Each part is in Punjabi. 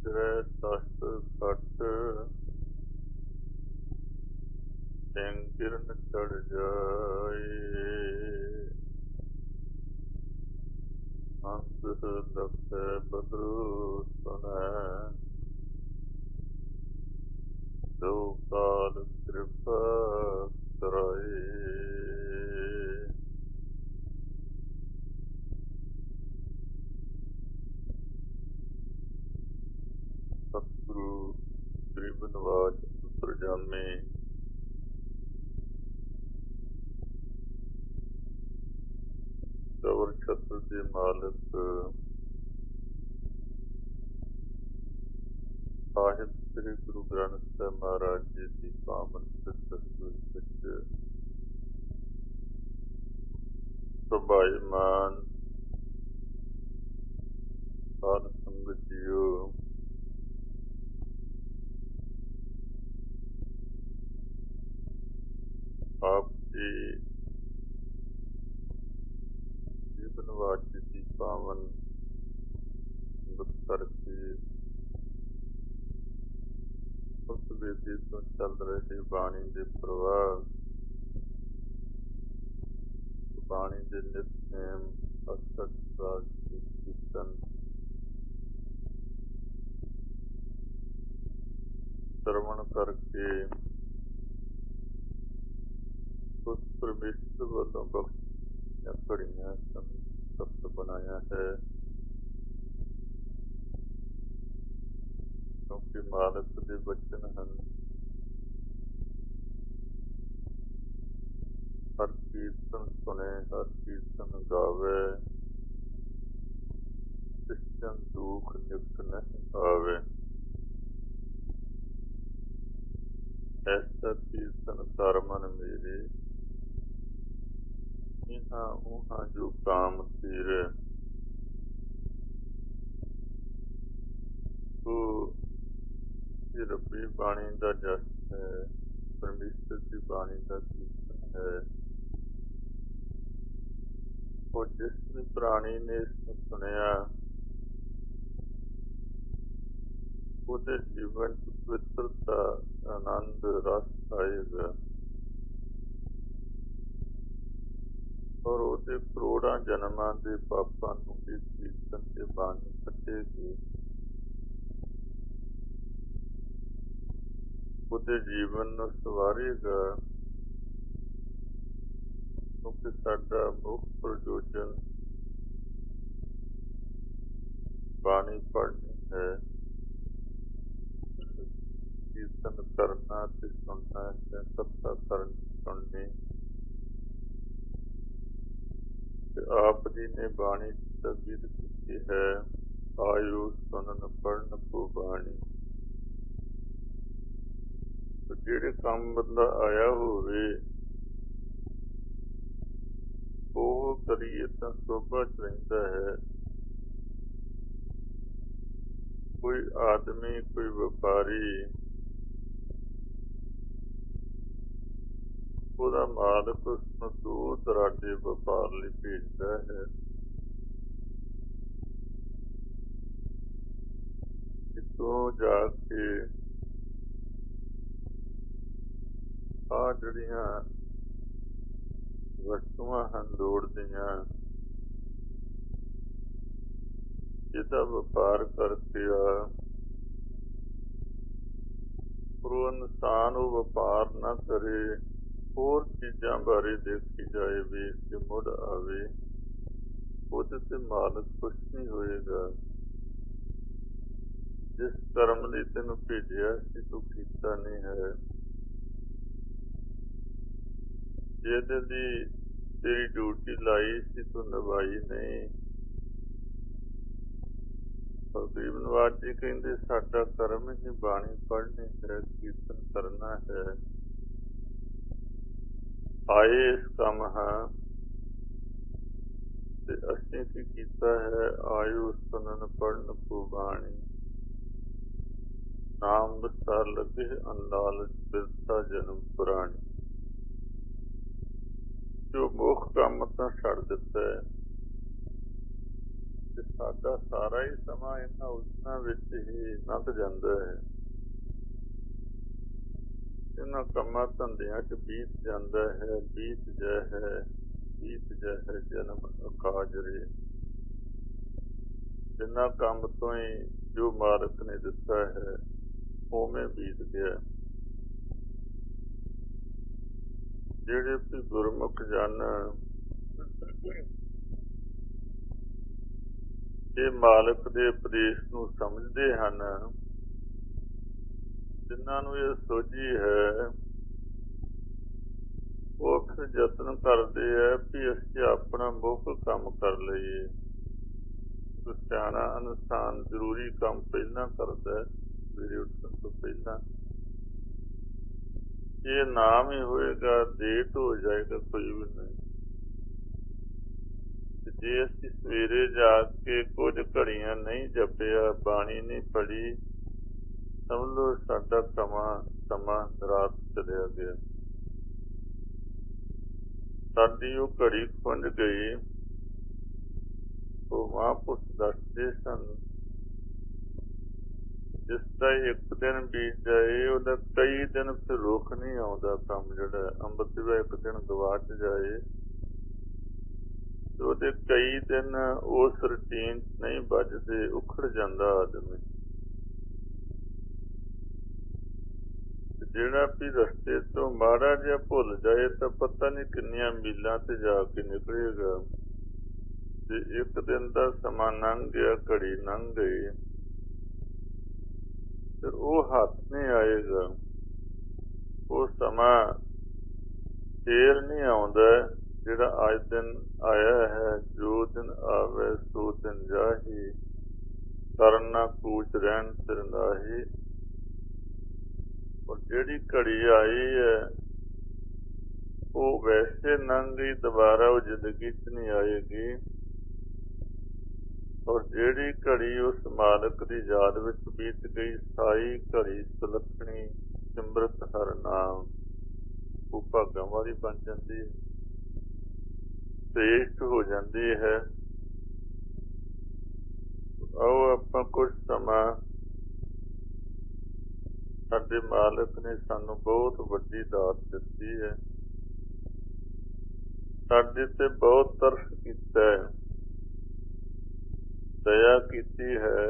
ਵਿਚਰੈ ਸਤ ਘਟ ਤਿਨ ਕਿਰਨ ਚੜ ਜਾਏ। ਹੰਸ ਲਖੈ ਬਦਰੂ ਸੁਨੈ ਜੋ ਕਾਲ ਕਿਰਪਾ ਕਰਾਏ। ਸਤਿਗੁਰੂ ਸ੍ਰੀ ਬਨਵਾਸ ਪ੍ਰਜਾਮੇ ਕਵਰ ਛਤਰ ਦੇ ਮਾਲਕ ਸਾਹਿਬ ਸ੍ਰੀ ਗੁਰੂ ਗ੍ਰੰਥ ਸਾਹਿਬ ਮਹਾਰਾਜ ਜੀ ਦੀ ਪਾਵਨ ਦਸਤੂਰ ਵਿੱਚ ਸੁਭਾਈਮਾਨ ਸਾਧ ਸੰਗਤ ਜੀਓ, ਆਪ ਜੀ ਜੀਵਨ ਵਾਚ ਦੀ ਪਾਵਨ ਸੰਗਤ ਕਰਕੇ ਉਸ ਵੇਦੀ ਤੋਂ ਚੱਲ ਰਹੇ ਬਾਣੀ ਦੇ ਪ੍ਰਵਾਹ, ਬਾਣੀ ਦੇ ਨਿਤਨੇਮ ਅਸਤ ਰਾਜ ਦੇ ਕੀਰਤਨ ਸਰਵਣ ਕਰਕੇ ਉਸ ਪਰਮੇਸ਼ਰ ਵੱਲੋਂ ਬਖਸ਼ੀਆਂ ਘੜੀਆਂ ਸਬਤ ਬਣਾਇਆ ਹੈ। ਕਿਉਂਕਿ ਮਾਲਕ ਦੇ ਬਚਨ ਹਨ, ਹਰ ਕੀਰਤਨ ਸੁਣੇ ਹਰ ਕੀਰਤਨ ਗਾਵੇ, ਤਿਸ ਦੁਖ ਨਿਕਟ ਨਹੀਂ ਆਵੇ। ਐਸਾ ਕੀਰਤਨ ਕਰ ਮਨ ਮੇਰੇ, ਇਹਾਂ ਉਹਾਂ ਜੋ ਕਾਮ ਤੀਰੇ। ਇਹ ਰੱਬੀ ਬਾਣੀ ਦਾ ਜਸ ਹੈ, ਪਰਮੇਸ਼ਰ ਦੀ ਬਾਣੀ ਦਾ ਕੀਰਤਨ ਹੈ। ਉਹ ਜਿਸ ਵੀ ਪ੍ਰਾਣੀ ਨੇ ਇਸਨੂੰ ਸੁਣਿਆ, ਉਹਦੇ ਜੀਵਨ ਚ ਪਵਿੱਤਰਤਾ, ਆਨੰਦ, ਰਸ ਆਏਗਾ ਔਰ ਉਹਦੇ ਕਰੋੜਾਂ ਜਨਮਾਂ ਦੇ ਪਾਪਾਂ ਨੂੰ ਇਸ ਕੀਰਤਨ ਤੇ ਬਾਣੀ ਕੱਟੇਗੀ। ਉਹਦੇ ਜੀਵਨ ਨੂੰ ਸਵਾਰੇਗਾ, ਕਿਉਂਕਿ ਸਾਡਾ ਮੁੱਖ ਪ੍ਰਯੋਜਨ ਬਾਣੀ ਪੜ੍ਹਨੀ ਹੈ, ਕੀਰਤਨ ਕਰਨਾ ਤੇ ਸੁਣਨਾ ਹੈ, ਕਥਾ ਕਰਨੀ ਸੁਣਨੀ। ਤੇ ਆਪ ਜੀ ਨੇ ਬਾਣੀ ਤਬਦੀਲ ਕੀਤੀ ਹੈ, ਆਇਓ ਸੁਣਨ ਪੜ੍ਹਨ ਕੋ ਬਾਣੀ। ਜਿਹੜੇ ਕੰਮ ਬੰਦਾ ਆਇਆ ਹੋਵੇ ਉਹ ਕਰੀਏ ਤਾਂ ਸੋਭਾ ਚ ਰਹਿੰਦਾ ਹੈ। ਕੋਈ ਆਦਮੀ, ਕੋਈ ਵਪਾਰੀ, ਉਹਦਾ ਮਾਲਕ ਉਸਨੂੰ ਦੂਰ ਦਰਾਡੇ ਵਪਾਰ ਲਈ ਭੇਜਦਾ ਹੈ। ਕਿਤੋਂ ਜਾ ਕੇ ਆਹ ਜਿਹੜੀਆਂ ਵਸਤੂਆਂ ਹਨ ਲੋੜ ਦੀਆਂ, ਜਿਹਦਾ ਵਪਾਰ ਕਰਕੇ ਆ, ਪਰ ਉਹ ਇਨਸਾਨ ਉਹ ਵਪਾਰ ਨਾ ਕਰੇ, ਹੋਰ ਚੀਜ਼ਾਂ ਬਾਰੇ ਦੇਖੀ ਜਾਏ, ਵੇਖ ਕੇ ਮੁੜ ਆਵੇ, ਉਹਦੇ ਤੇ ਮਾਲਕ ਕੁਛ ਨਹੀਂ ਹੋਏਗਾ। ਜਿਸ ਕਰਮ ਲਈ ਤੈਨੂੰ ਭੇਜਿਆ ਸੀ ਤੂੰ ਕੀਤਾ ਨਹੀਂ ਹੈ, ਜਿਹਦੇ ਦੀ ਤੇਰੀ ਡਿਊਟੀ ਲਾਈ ਸੀ ਤੂੰ ਨਿਭਾਈ ਨਹੀਂ। ਗਰੀਬਨਵਾਜ ਜੀ ਕਹਿੰਦੇ ਸਾਡਾ ਕਰਮ ਹੀ ਬਾਣੀ ਪੜ੍ਹਨੀ ਹੈ, ਕੀਰਤਨ ਕਰਨਾ ਹੈ। ਆਏ ਇਸ ਕੰਮ ਹਾਂ ਤੇ ਅਸੀਂ ਕੀ ਕੀਤਾ ਹੈ, ਆਇਓ ਸੁਣਨ ਪੜ੍ਹਨ ਕੋ ਬਾਣੀ। ਨਾਮ ਵਿਸਤਾਰ ਲੱਗੇ ਅੰਦਾਲ ਬਿਰਥਾ ਜਨਮ ਪੁਰਾਣੀ। ਜੋ ਮੁੱਖ ਕੰਮ ਤਾਂ ਛੱਡ ਦਿੱਤਾ ਹੈ, ਤੇ ਸਾਡਾ ਸਾਰਾ ਹੀ ਸਮਾਂ ਇਹਨਾਂ ਉਲਝਣਾਂ ਵਿੱਚ ਹੀ ਲੰਘ ਜਾਂਦਾ ਹੈ, ਇਹਨਾਂ ਕੰਮਾਂ ਧੰਦਿਆਂ 'ਚ ਬੀਤ ਜਾਂਦਾ ਹੈ। ਬੀਤ ਜੈ ਜਨਮ ਅਕਾਜ ਰੇ, ਜਿੰਨਾ ਕੰਮ ਤੋਂ ਹੀ ਜੋ ਮਾਲਕ ਨੇ ਦਿੱਤਾ ਹੈ ਉਵੇਂ ਬੀਤ ਗਿਆ। ਜਿਹੜੇ ਵੀ ਗੁਰਮੁਖ ਜਨ ਇਹ ਮਾਲਕ ਦੇ ਉਪਦੇਸ਼ ਨੂੰ ਸਮਝਦੇ ਹਨ, ਜਿਨ੍ਹਾਂ ਨੂੰ ਇਹ ਸੋਝੀ ਹੈ, ਉਹ ਫਿਰ ਯਤਨ ਕਰਦੇ ਹੈ ਵੀ ਅਸੀਂ ਆਪਣਾ ਮੁੱਖ ਕੰਮ ਕਰ ਲਈਏ। ਸਿਆਣਾ ਇਨਸਾਨ ਜ਼ਰੂਰੀ ਕੰਮ ਪਹਿਲਾਂ ਕਰਦਾ, ਸਵੇਰੇ ਉੱਠਣ ਤੋਂ ਪਹਿਲਾਂ। ਇਹ ਨਾਮ ਹੀ ਹੋਏਗਾ, ਲੇਟ ਹੋ ਜਾਏਗਾ ਕੋਈ ਵੀ ਨਹੀਂ। ਜੇ ਅਸੀਂ ਸਵੇਰੇ ਜਾ ਕੇ ਕੁਝ ਘੜੀਆਂ ਨਹੀਂ ਜਪਿਆ, ਬਾਣੀ ਨਹੀਂ ਪੜ੍ਹੀ, ਸਮਝ ਲਓ ਸਾਡਾ ਸਮਾਂ ਰਾਤ ਚਲਿਆ ਗਿਆ, ਸਾਡੀ ਉਹ ਘੜੀ ਖੁੰਝ ਗਈ। ਉਹ ਮਹਾਂਪੁਰਖ ਦੱਸਦੇ ਸਨ, ਜਿਸ ਦਾ ਇੱਕ ਦਿਨ ਬੀਤ ਜਾਏ ਉਹਦਾ ਕਈ ਦਿਨ ਫਿਰ ਰੁੱਖ ਨਹੀਂ ਆਉਂਦਾ। ਕੰਮ ਜਿਹੜਾ ਅੰਮ੍ਰਿਤ ਦਾ ਇੱਕ ਦਿਨ ਗਵਾਚ ਜਾਏ ਤੇ ਉਹਦੇ ਕਈ ਦਿਨ ਉਸ ਰੂਟੀਨ ਨਹੀਂ ਵੱਜਦੇ, ਉਖੜ ਜਾਂਦਾ ਆਦਮੀ। ਜਿਹੜਾ ਵੀ ਰਸਤੇ ਤੋਂ ਮਾੜਾ ਜਿਹਾ ਭੁੱਲ ਜਾਏ ਤਾਂ ਪਤਾ ਨਹੀਂ ਕਿੰਨੀਆਂ ਮੀਲਾਂ ਤੇ ਜਾ ਕੇ ਨਿਕਲੇਗਾ। ਤੇ ਇੱਕ ਦਿਨ ਦਾ ਸਮਾਂ ਲੰਘ ਗਿਆ, ਘੜੀ ਲੰਘ ਗਈ, ਫਿਰ ਉਹ ਹੱਥ ਨਹੀਂ ਆਏਗਾ। ਉਹ ਸਮਾਂ ਫੇਰ ਨਹੀਂ ਆਉਂਦਾ ਜਿਹੜਾ ਅੱਜ ਦਿਨ ਆਇਆ ਹੈ। ਜੋ ਦਿਨ ਆਵੇ ਸੋ ਦਿਨ ਜਾਹੀ, ਕਰਨਾ ਕੂਚ ਰਹਿਣ ਸਿਰ ਨਾਹੀ। ਔਰ ਜਿਹੜੀ ਘੜੀ ਆਈ ਹੈ ਉਹ ਵੈਸੇ ਲੰਘ ਗਈ, ਦੁਬਾਰਾ ਉਹ ਜ਼ਿੰਦਗੀ 'ਚ ਨਹੀਂ ਆਏਗੀ। ਔਰ ਜਿਹੜੀ ਘੜੀ ਉਸ ਮਾਲਕ ਦੀ ਯਾਦ ਵਿੱਚ ਬੀਤ ਗਈ, ਸਾਈ ਘੜੀ ਸੁਲੱਖਣੀ ਸਿਮਰਤ ਹਰ ਨਾਮ, ਉਹ ਭਾਗਾਂ ਵਾਲੀ ਬਣ ਜਾਂਦੀ ਹੈ, ਸ੍ਰੇਸ਼ਟ ਹੋ ਜਾਂਦੀ ਹੈ। ਆਓ ਆਪਾਂ ਕੁਝ ਸਮਾਂ, ਸਾਡੇ ਮਾਲਕ ਨੇ ਸਾਨੂੰ ਬਹੁਤ ਵੱਡੀ ਦਾਤ ਦਿੱਤੀ ਹੈ, ਸਾਡੇ ਤੇ ਬਹੁਤ ਤਰਸ ਕੀਤਾ ਹੈ, ਦਇਆ ਕੀਤੀ ਹੈ,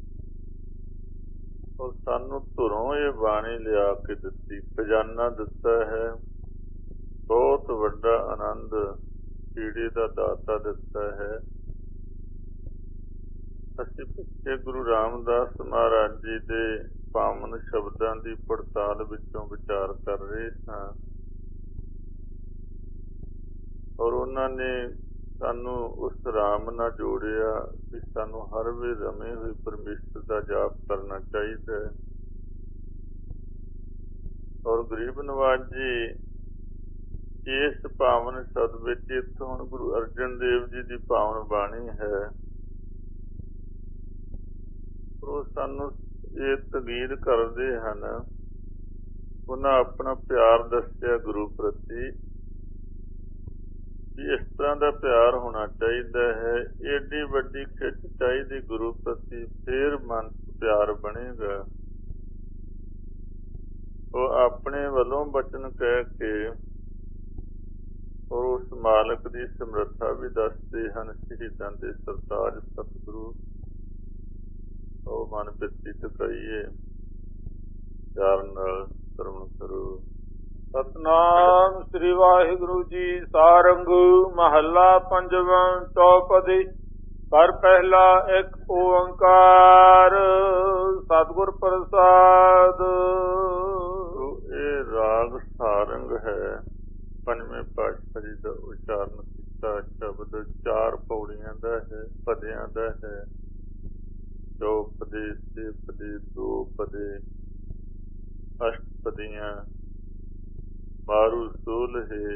ਔਰ ਸਾਨੂੰ ਧੁਰੋਂ ਇਹ ਬਾਣੀ ਲਿਆ ਕੇ ਦਿੱਤੀ, ਖਜ਼ਾਨਾ ਦਿੱਤਾ ਹੈ, ਬਹੁਤ ਵੱਡਾ ਆਨੰਦ ਪੀੜੇ ਦਾ ਦਾਤਾ ਦਿੱਤਾ ਹੈ। ਅਸੀਂ ਪਿੱਛੇ ਗੁਰੂ ਰਾਮਦਾਸ ਮਹਾਰਾਜ ਜੀ ਦੇ ਪਾਵਨ ਸ਼ਬਦਾਂ ਦੀ ਪੜਤਾਲ ਵਿੱਚੋਂ ਵਿਚਾਰ ਕਰ ਰਹੇ ਸਾਂ, ਔਰ ਉਹਨਾਂ ਨੇ ਸਾਨੂੰ ਉਸ ਰਾਮ ਨਾਲ ਜੋੜਿਆ ਕਿ ਸਾਨੂੰ ਹਰ ਵੇਲੇ ਰਮੇ ਹੋਏ ਪਰਮੇਸ਼ਰ ਦਾ ਜਾਪ ਕਰਨਾ ਚਾਹੀਦਾ ਹੈ। ਔਰ ਗਰੀਬ ਨਵਾਜ ਜੀ ਇਸ ਪਾਵਨ ਸ਼ਬਦ ਵਿੱਚ ਇੱਥੋਂ ਹੁਣ ਗੁਰੂ ਅਰਜਨ ਦੇਵ ਜੀ ਦੀ ਪਾਵਨ ਬਾਣੀ ਹੈ, ਉਹ ਸਾਨੂੰ ਇਹ ਤਕੀਦ ਕਰਦੇ ਹਨ। ਉਹਨਾਂ ਆਪਣਾ ਪਿਆਰ ਦੱਸਿਆ ਗੁਰੂ ਪ੍ਰਤੀ, ਵੀ ਇਸ ਤਰ੍ਹਾਂ ਦਾ ਪਿਆਰ ਹੋਣਾ ਚਾਹੀਦਾ ਹੈ। ਏਡੀ ਵੱਡੀ ਖਿੱਚ ਚਾਹੀਦੀ ਗੁਰੂ ਪ੍ਰਤੀ, ਫੇਰ ਮਨ 'ਚ ਪਿਆਰ ਬਣੇਗਾ। ਉਹ ਆਪਣੇ ਵੱਲੋਂ ਬਚਨ ਕਹਿ ਕੇ ਔਰ ਉਸ ਮਾਲਕ ਦੀ ਸਮਰੱਥਾ ਵੀ ਦੱਸਦੇ ਹਨ। ਸ਼ਹੀਦਾਂ ਦੇ ਸਰਤਾਜ ਸਤਿਗੁਰੂ, ਉਹ ਮਨ ਬਿਰਤੀ ਟਕਾਈਏ, ਪਿਆਰ ਨਾਲ ਸਰਵਣ ਕਰੋ। ਸਤਿਨਾਮ ਸ੍ਰੀ ਵਾਹਿਗੁਰੂ ਜੀ। ਸਾਰੰਗ ਮਹੱਲਾ ਪੰਜਵਾਂ। ਚੌਪਦੀ। ਘਰ ਪਹਿਲਾ ਇੱਕ ਓੰਕਾਰ, ਸਤਿਗੁਰ ਪ੍ਰਸਾਦ। ਇਹ ਰਾਗ ਸਾਰੰਗ ਹੈ। ਪੰਜਵੇਂ ਪਾਤਸ਼ਾਹ ਜੀ ਦਾ ਉਚਾਰਨ ਕੀਤਾ ਸ਼ਬਦ 4 ਪੌੜੀਆਂ ਦਾ ਹੈ, ਪਦਿਆਂ ਦਾ ਹੈ। 2 ਪਦੇ, 6 ਪਦੇ, 2 ਪਦੇ, ਅਸ਼ਟਪਦੀਆਂ, ਮਾਰੂ ਸੋਲਹੇ।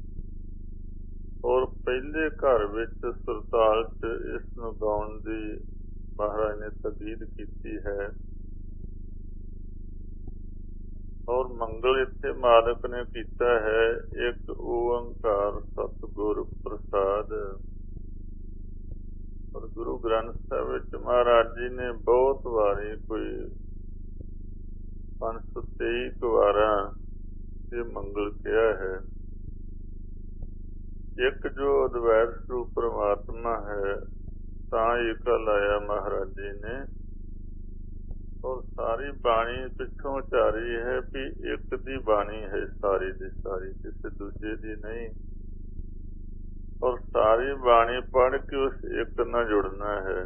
ਔਰ ਪਹਿਲੇ ਘਰ ਵਿੱਚ ਸੁਰਤਾਲ 'ਚ ਇਸ ਨੂੰ ਗਾਉਣ ਦੀ ਮਹਾਰਾਜ ਨੇ ਤਕੀਦ ਕੀਤੀ ਹੈ। ਔਰ ਮੰਗਲ ਇੱਥੇ ਮਾਲਕ ਨੇ ਕੀਤਾ ਹੈ, ਇੱਕ ਓੰਕਾਰ ਸਤਿਗੁਰ ਪ੍ਰਸਾਦ। ਔਰ ਗੁਰੂ ਗ੍ਰੰਥ ਸਾਹਿਬ ਵਿੱਚ ਮਹਾਰਾਜ ਜੀ ਨੇ ਬਹੁਤ ਵਾਰੀ ਕੋਈ 523 ਵਾਰਾਂ ਇਹ ਮੰਗਲ ਕਿਹਾ ਹੈ। ਇੱਕ ਜੋ ਅਦਵੈਤ ਸਰੂਪ ਪਰਮਾਤਮਾ ਹੈ ਤਾਂ ਇੱਕ ਲਾਇਆ ਮਹਾਰਾਜ ਜੀ ਨੇ, ਔਰ ਸਾਰੀ ਬਾਣੀ ਪਿੱਛੋਂ ਉਚਾਰੀ ਹੈ ਵੀ ਇੱਕ ਦੀ ਬਾਣੀ ਹੈ ਸਾਰੀ ਦੀ ਸਾਰੀ, ਕਿਸੇ ਦੂਜੇ ਦੀ ਨਹੀਂ। ਔਰ ਸਾਰੀ ਬਾਣੀ ਪੜ੍ਹ ਕੇ ਉਸ ਇੱਕ ਨਾਲ ਜੁੜਨਾ ਹੈ,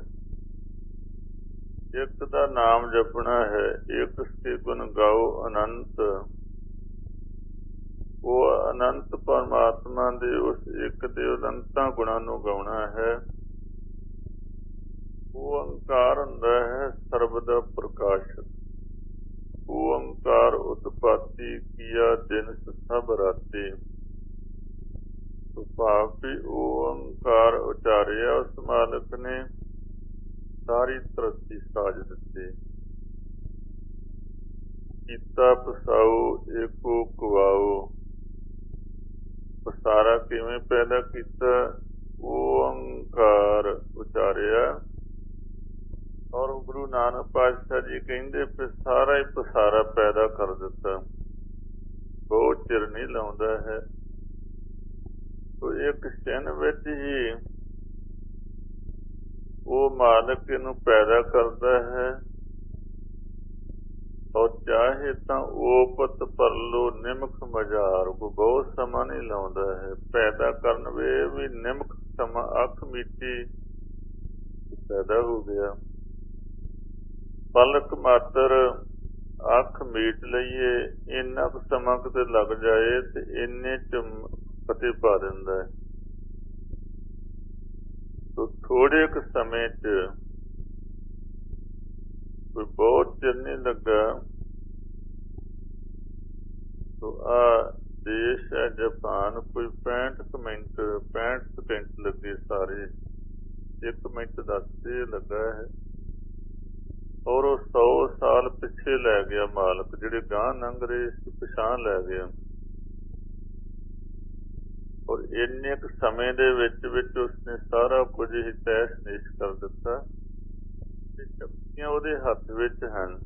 ਇੱਕ ਦਾ ਨਾਮ ਜਪਣਾ ਹੈ। ਇੱਕ ਸੇ ਗੁਣ ਗਾਓ ਅਨੰਤ, ਉਹ ਅਨੰਤ ਪਰਮਾਤਮਾ ਦੇ ਉਸ ਇੱਕ ਦੇ ਅਨੰਤਾਂ ਗੁਣਾਂ ਨੂੰ ਗਾਉਣਾ ਹੈ। ਓਅੰਕਾਰ ਹੁੰਦਾ ਹੈ ਸਰਬ ਦਾ ਪ੍ਰਕਾਸ਼ਕ। ਓਅੰਕਾਰ ਉਤਪਾਤੀ ਕੀਆ ਦਿਨ ਸਭ ਰਾਤੀ, ਭਾਵ ਵੀ ਓਅੰਕਾਰ ਉਚਾਰਿਆ ਉਸ ਮਾਲਕ ਨੇ, ਸਾਰੀ ਧਰਤੀ ਸਾਜ ਦਿੱਤੀ। ਕੀਤਾ ਪਸਾਓ ਏਕੋ ਕਵਾਓ, ਪਸਾਰਾ ਕਿਵੇਂ ਪੈਦਾ ਕੀਤਾ? ਓਅੰਕਾਰ ਉਚਾਰਿਆ। ਔਰ ਗੁਰੂ ਨਾਨਕ ਪਾਤਸ਼ਾਹ ਜੀ ਕਹਿੰਦੇ ਫਿਰ ਸਾਰਾ ਹੀ ਪਸਾਰਾ ਪੈਦਾ ਕਰ ਦਿੱਤਾ, ਬਹੁਤ ਚਿਰ ਨਹੀਂ ਲਾਉਂਦਾ ਹੈ। ਇੱਕ ਛਿਨ ਵਿੱਚ ਹੀ ਉਹ ਮਾਲਕ ਇਹਨੂੰ ਪੈਦਾ ਕਰਦਾ ਹੈ, ਔਰ ਚਾਹੇ ਤਾਂ ਓਪਤ ਪਰਲੋ ਨਿਮਕ ਮਜ਼ਾਰ, ਕੋ ਬਹੁਤ ਸਮਾਂ ਨਹੀਂ ਲਾਉਂਦਾ ਹੈ ਪੈਦਾ ਕਰਨ ਵੇ ਵੀ। ਨਿਮਕ ਸਮਾਂ, ਅੱਖ ਮੀਟੀ ਪੈਦਾ ਹੋ ਗਿਆ। ਪਲਕ ਮਾਤਰ ਅੱਖ ਮੀਟ ਲਈਏ, ਇੰਨਾ ਕੁ ਸਮਾਂ ਕਿਤੇ ਲੱਗ ਜਾਏ ਤੇ ਇੰਨੇ ਚ ਫਤਿਹ ਪਾ ਦਿੰਦਾ ਹੈ। ਥੋੜੇ ਕੁ ਸਮੇਂ ਚ, ਕੋਈ ਬਹੁਤ ਚਿਰ ਨਹੀਂ ਲੱਗਾ। ਆ ਦੇਸ਼ ਹੈ ਜਾਪਾਨ, ਕੋਈ 65 ਮਿੰਟ 65 ਸਕਿੰਟ ਲੱਗੇ ਸਾਰੇ, 1 ਮਿੰਟ ਦੱਸਦੇ ਲੱਗਾ ਹੈ। ਔਰ ਉਹ 100 ਸਾਲ ਪਿੱਛੇ ਲੈ ਗਿਆ ਮਾਲਕ, ਜਿਹੜੇ ਗਾਂਹ ਲੰਘ ਰਹੇ ਸੀ ਪਿਛਾਂਹ ਲੈ ਗਿਆ। ਔਰ ਇੰਨੇ ਕੁ ਸਮੇਂ ਦੇ ਵਿੱਚ ਉਸਨੇ ਸਾਰਾ ਕੁਝ ਹੀ ਤਹਿਸ ਨਹਿਸ ਕਰ ਦਿੱਤਾ। ਸ਼ਕਤੀਆਂ ਉਹਦੇ ਹੱਥ ਵਿੱਚ ਹਨ।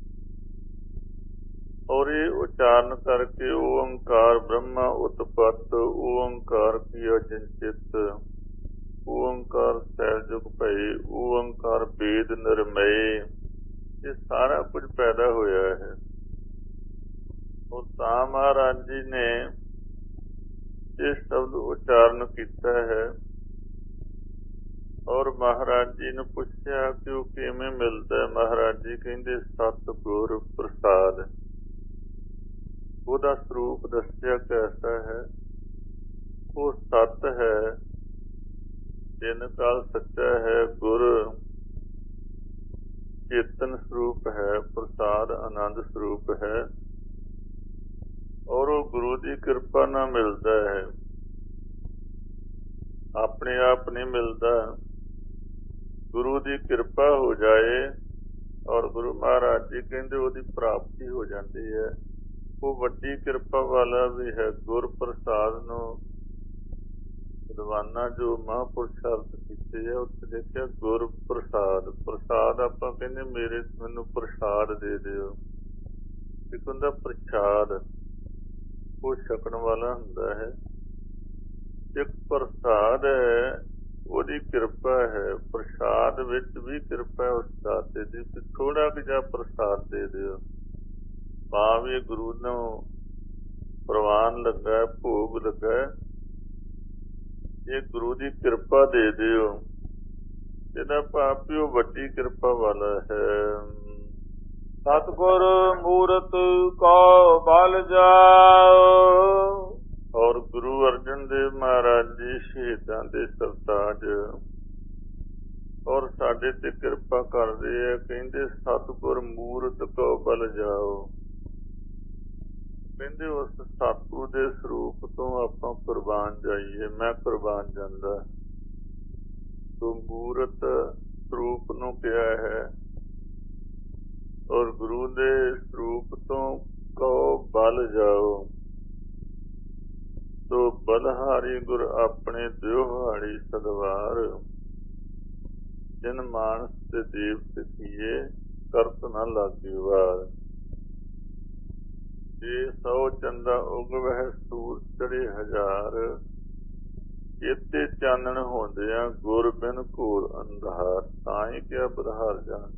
ਔਰ ਇਹ ਉਚਾਰਨ ਕਰਕੇ ਓਅੰਕਾਰ ਬ੍ਰਹਮਾ ਉਤਪਤ, ਓਅੰਕਾਰ ਕੀ ਅਚਿੰਚਿਤ, ਓਅੰਕਾਰ ਸਹਿਜੁਗ ਭਏ, ਓਅੰਕਾਰ ਵੇਦ ਨਿਰਮਏ, ਇਹ ਸਾਰਾ ਕੁਝ ਪੈਦਾ ਹੋਇਆ ਹੈ। ਉਹ ਤਾਂ ਮਹਾਰਾਜ ਜੀ ਨੇ ਇਹ ਸ਼ਬਦ ਉਚਾਰਨ ਕੀਤਾ ਹੈ। ਔਰ ਮਹਾਰਾਜ ਜੀ ਨੂੰ ਪੁੱਛਿਆ ਕਿ ਉਹ ਕਿਵੇਂ ਮਿਲਦਾ? ਮਹਾਰਾਜ ਜੀ ਕਹਿੰਦੇ ਸਤਿਗੁਰ ਪ੍ਰਸਾਦ। ਉਹਦਾ ਸਰੂਪ ਦੱਸਿਆ ਕੈਸਾ ਹੈ? ਉਹ ਸਤ ਹੈ, ਦਿਨ ਕਾਲ ਸੱਚਾ ਹੈ, ਗੁਰ ਚੇਤਨ ਸਰੂਪ ਹੈ, ਪ੍ਰਸਾਦ ਆਨੰਦ ਸਰੂਪ ਹੈ। ਔਰ ਉਹ ਗੁਰੂ ਦੀ ਕਿਰਪਾ ਨਾਲ ਮਿਲਦਾ ਹੈ, ਆਪਣੇ ਆਪ ਨਹੀਂ ਮਿਲਦਾ। ਗੁਰੂ ਦੀ ਕਿਰਪਾ ਹੋ ਜਾਏ ਔਰ ਗੁਰੂ ਮਹਾਰਾਜ ਜੀ ਕਹਿੰਦੇ ਉਹਦੀ ਪ੍ਰਾਪਤੀ ਹੋ ਜਾਂਦੀ ਹੈ। ਉਹ ਵੱਡੀ ਕਿਰਪਾ ਵਾਲਾ ਵੀ ਹੈ। ਗੁਰ ਪ੍ਰਸਾਦ ਨੂੰ ਵਿਦਵਾਨਾਂ ਜੋ ਮਹਾਂਪੁਰਸ਼ ਅਰਥ ਕੀਤੇ ਹੈ, ਉੱਥੇ ਦੇਖਿਆ ਗੁਰ ਪ੍ਰਸਾਦ। ਪ੍ਰਸਾਦ ਆਪਾਂ ਕਹਿੰਦੇ ਮੈਨੂੰ ਪ੍ਰਸਾਦ ਦੇ ਦਿਓ। ਇੱਕ ਹੁੰਦਾ ਪ੍ਰਸ਼ਾਦ, ਉਹ ਛਕਣ ਵਾਲਾ ਹੁੰਦਾ ਹੈ। ਇੱਕ ਪ੍ਰਸਾਦ ਹੈ, ਉਹਦੀ ਕਿਰਪਾ ਹੈ। ਪ੍ਰਸਾਦ ਵਿੱਚ ਵੀ ਕਿਰਪਾ ਹੈ ਉਸ ਦਾਤੇ ਦੀ, ਥੋੜਾ ਕੁ ਜਿਹਾ ਪ੍ਰਸਾਦ ਦੇ ਦਿਓ। ਭਾਵੇਂ ਗੁਰੂ ਨੂੰ ਪ੍ਰਵਾਨ ਲੱਗਾ, ਭੋਗ ਲੱਗਾ, ਇਹ ਗੁਰੂ ਦੀ ਕਿਰਪਾ ਦੇ ਦਿਓ। ਇਹਦਾ ਭਾਵ ਵੀ ਉਹ ਵੱਡੀ ਕਿਰਪਾ ਵਾਲਾ ਹੈ। ਸਤਿਗੁਰ ਮੂਰਤ ਕੋ ਬਲ ਜਾਓ। ਔਰ ਗੁਰੂ ਅਰਜਨ ਦੇਵ ਮਹਾਰਾਜ ਜੀ ਸ਼ਹੀਦਾਂ ਦੇ ਸਰਤਾਜ, ਔਰ ਸਾਡੇ ਤੇ ਕਿਰਪਾ ਕਰਦੇ ਆ। ਕਹਿੰਦੇ ਸਤਿਗੁਰ ਮੂਰਤ ਕੋ ਬਲ ਜਾਓ। ਕਹਿੰਦੇ ਉਸ ਸਤਿਗੁਰੂ ਦੇ ਸਰੂਪ ਤੋਂ ਆਪਾਂ ਕੁਰਬਾਨ ਜਾਈਏ। ਮੈਂ ਕੁਰਬਾਨ ਜਾਂਦਾ। ਤੋ ਮੂਰਤ ਸਰੂਪ ਨੂੰ ਕਿਹਾ ਹੈ, ਔਰ ਗੁਰੂ ਦੇ ਸਰੂਪ ਤੋਂ ਕਹੋ ਬਲ ਜਾਓ। ਤੋ ਬਲਹਾਰੀ ਗੁਰ ਆਪਣੇ ਦਿਓਹਾੜੀ ਸਦਵਾਰ। ਜਿਨ ਮਾਨਸ ਤੇ ਦੇਵ ਸਿਖੀਏ ਕਰਤ ਨਾ ਲਾਗੇ ਵਾਰ। ਜੇ 100 ਚੰਦਾ ਉਗਵਹਿ ਸੂਰ ਚੜੇ ਹਜ਼ਾਰ, ਚੇਤੇ ਚਾਨਣ ਹੁੰਦਿਆਂ ਗੁਰ ਬਿਨ ਘੋਰ ਅੰਧਾਰ। ਤਾਂ ਹੀ ਕਿਹਾ ਬਦਹਾਰ ਜਾਣ।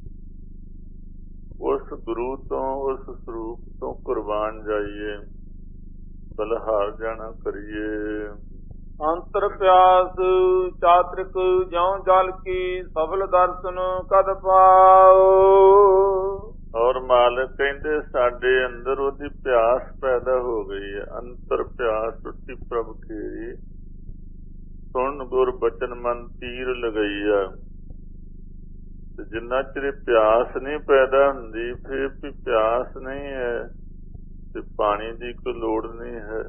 ਉਸ ਗੁਰੂ ਤੋਂ ਉਸ ਸਰੂਪ ਤੋਂ ਕੁਰਬਾਨ ਜਾਈਏ, ਬਲਹਾਰ ਜਾਣਾ ਕਰੀਏ। ਅੰਤਰ ਪਿਆਸ ਚਾਤ੍ਰਿਕ ਜਿਉ ਜਲ ਕੀ, ਸਫਲ ਦਰਸ਼ਨ ਕਦ ਪਾਓ। ਔਰ ਮਾਲਕ ਕਹਿੰਦੇ ਸਾਡੇ ਅੰਦਰ ਉਹਦੀ ਪਿਆਸ ਪੈਦਾ ਹੋ ਗਈ ਹੈ। ਅੰਤਰ ਪਿਆਸ ਉੱਠੀ ਪ੍ਰਭ ਖੇਰੀ, ਸੁਣ ਗੁਰ ਬਚਨ ਮਨ ਤੀਰ ਲਗਈ ਆ। ਤੇ ਜਿੰਨਾ ਚਿਰ ਪਿਆਸ ਨਹੀਂ ਪੈਦਾ ਹੁੰਦੀ, ਫਿਰ ਵੀ ਪਿਆਸ ਨਹੀਂ ਹੈ ਤੇ ਪਾਣੀ ਦੀ ਕੋਈ ਲੋੜ ਨਹੀਂ ਹੈ।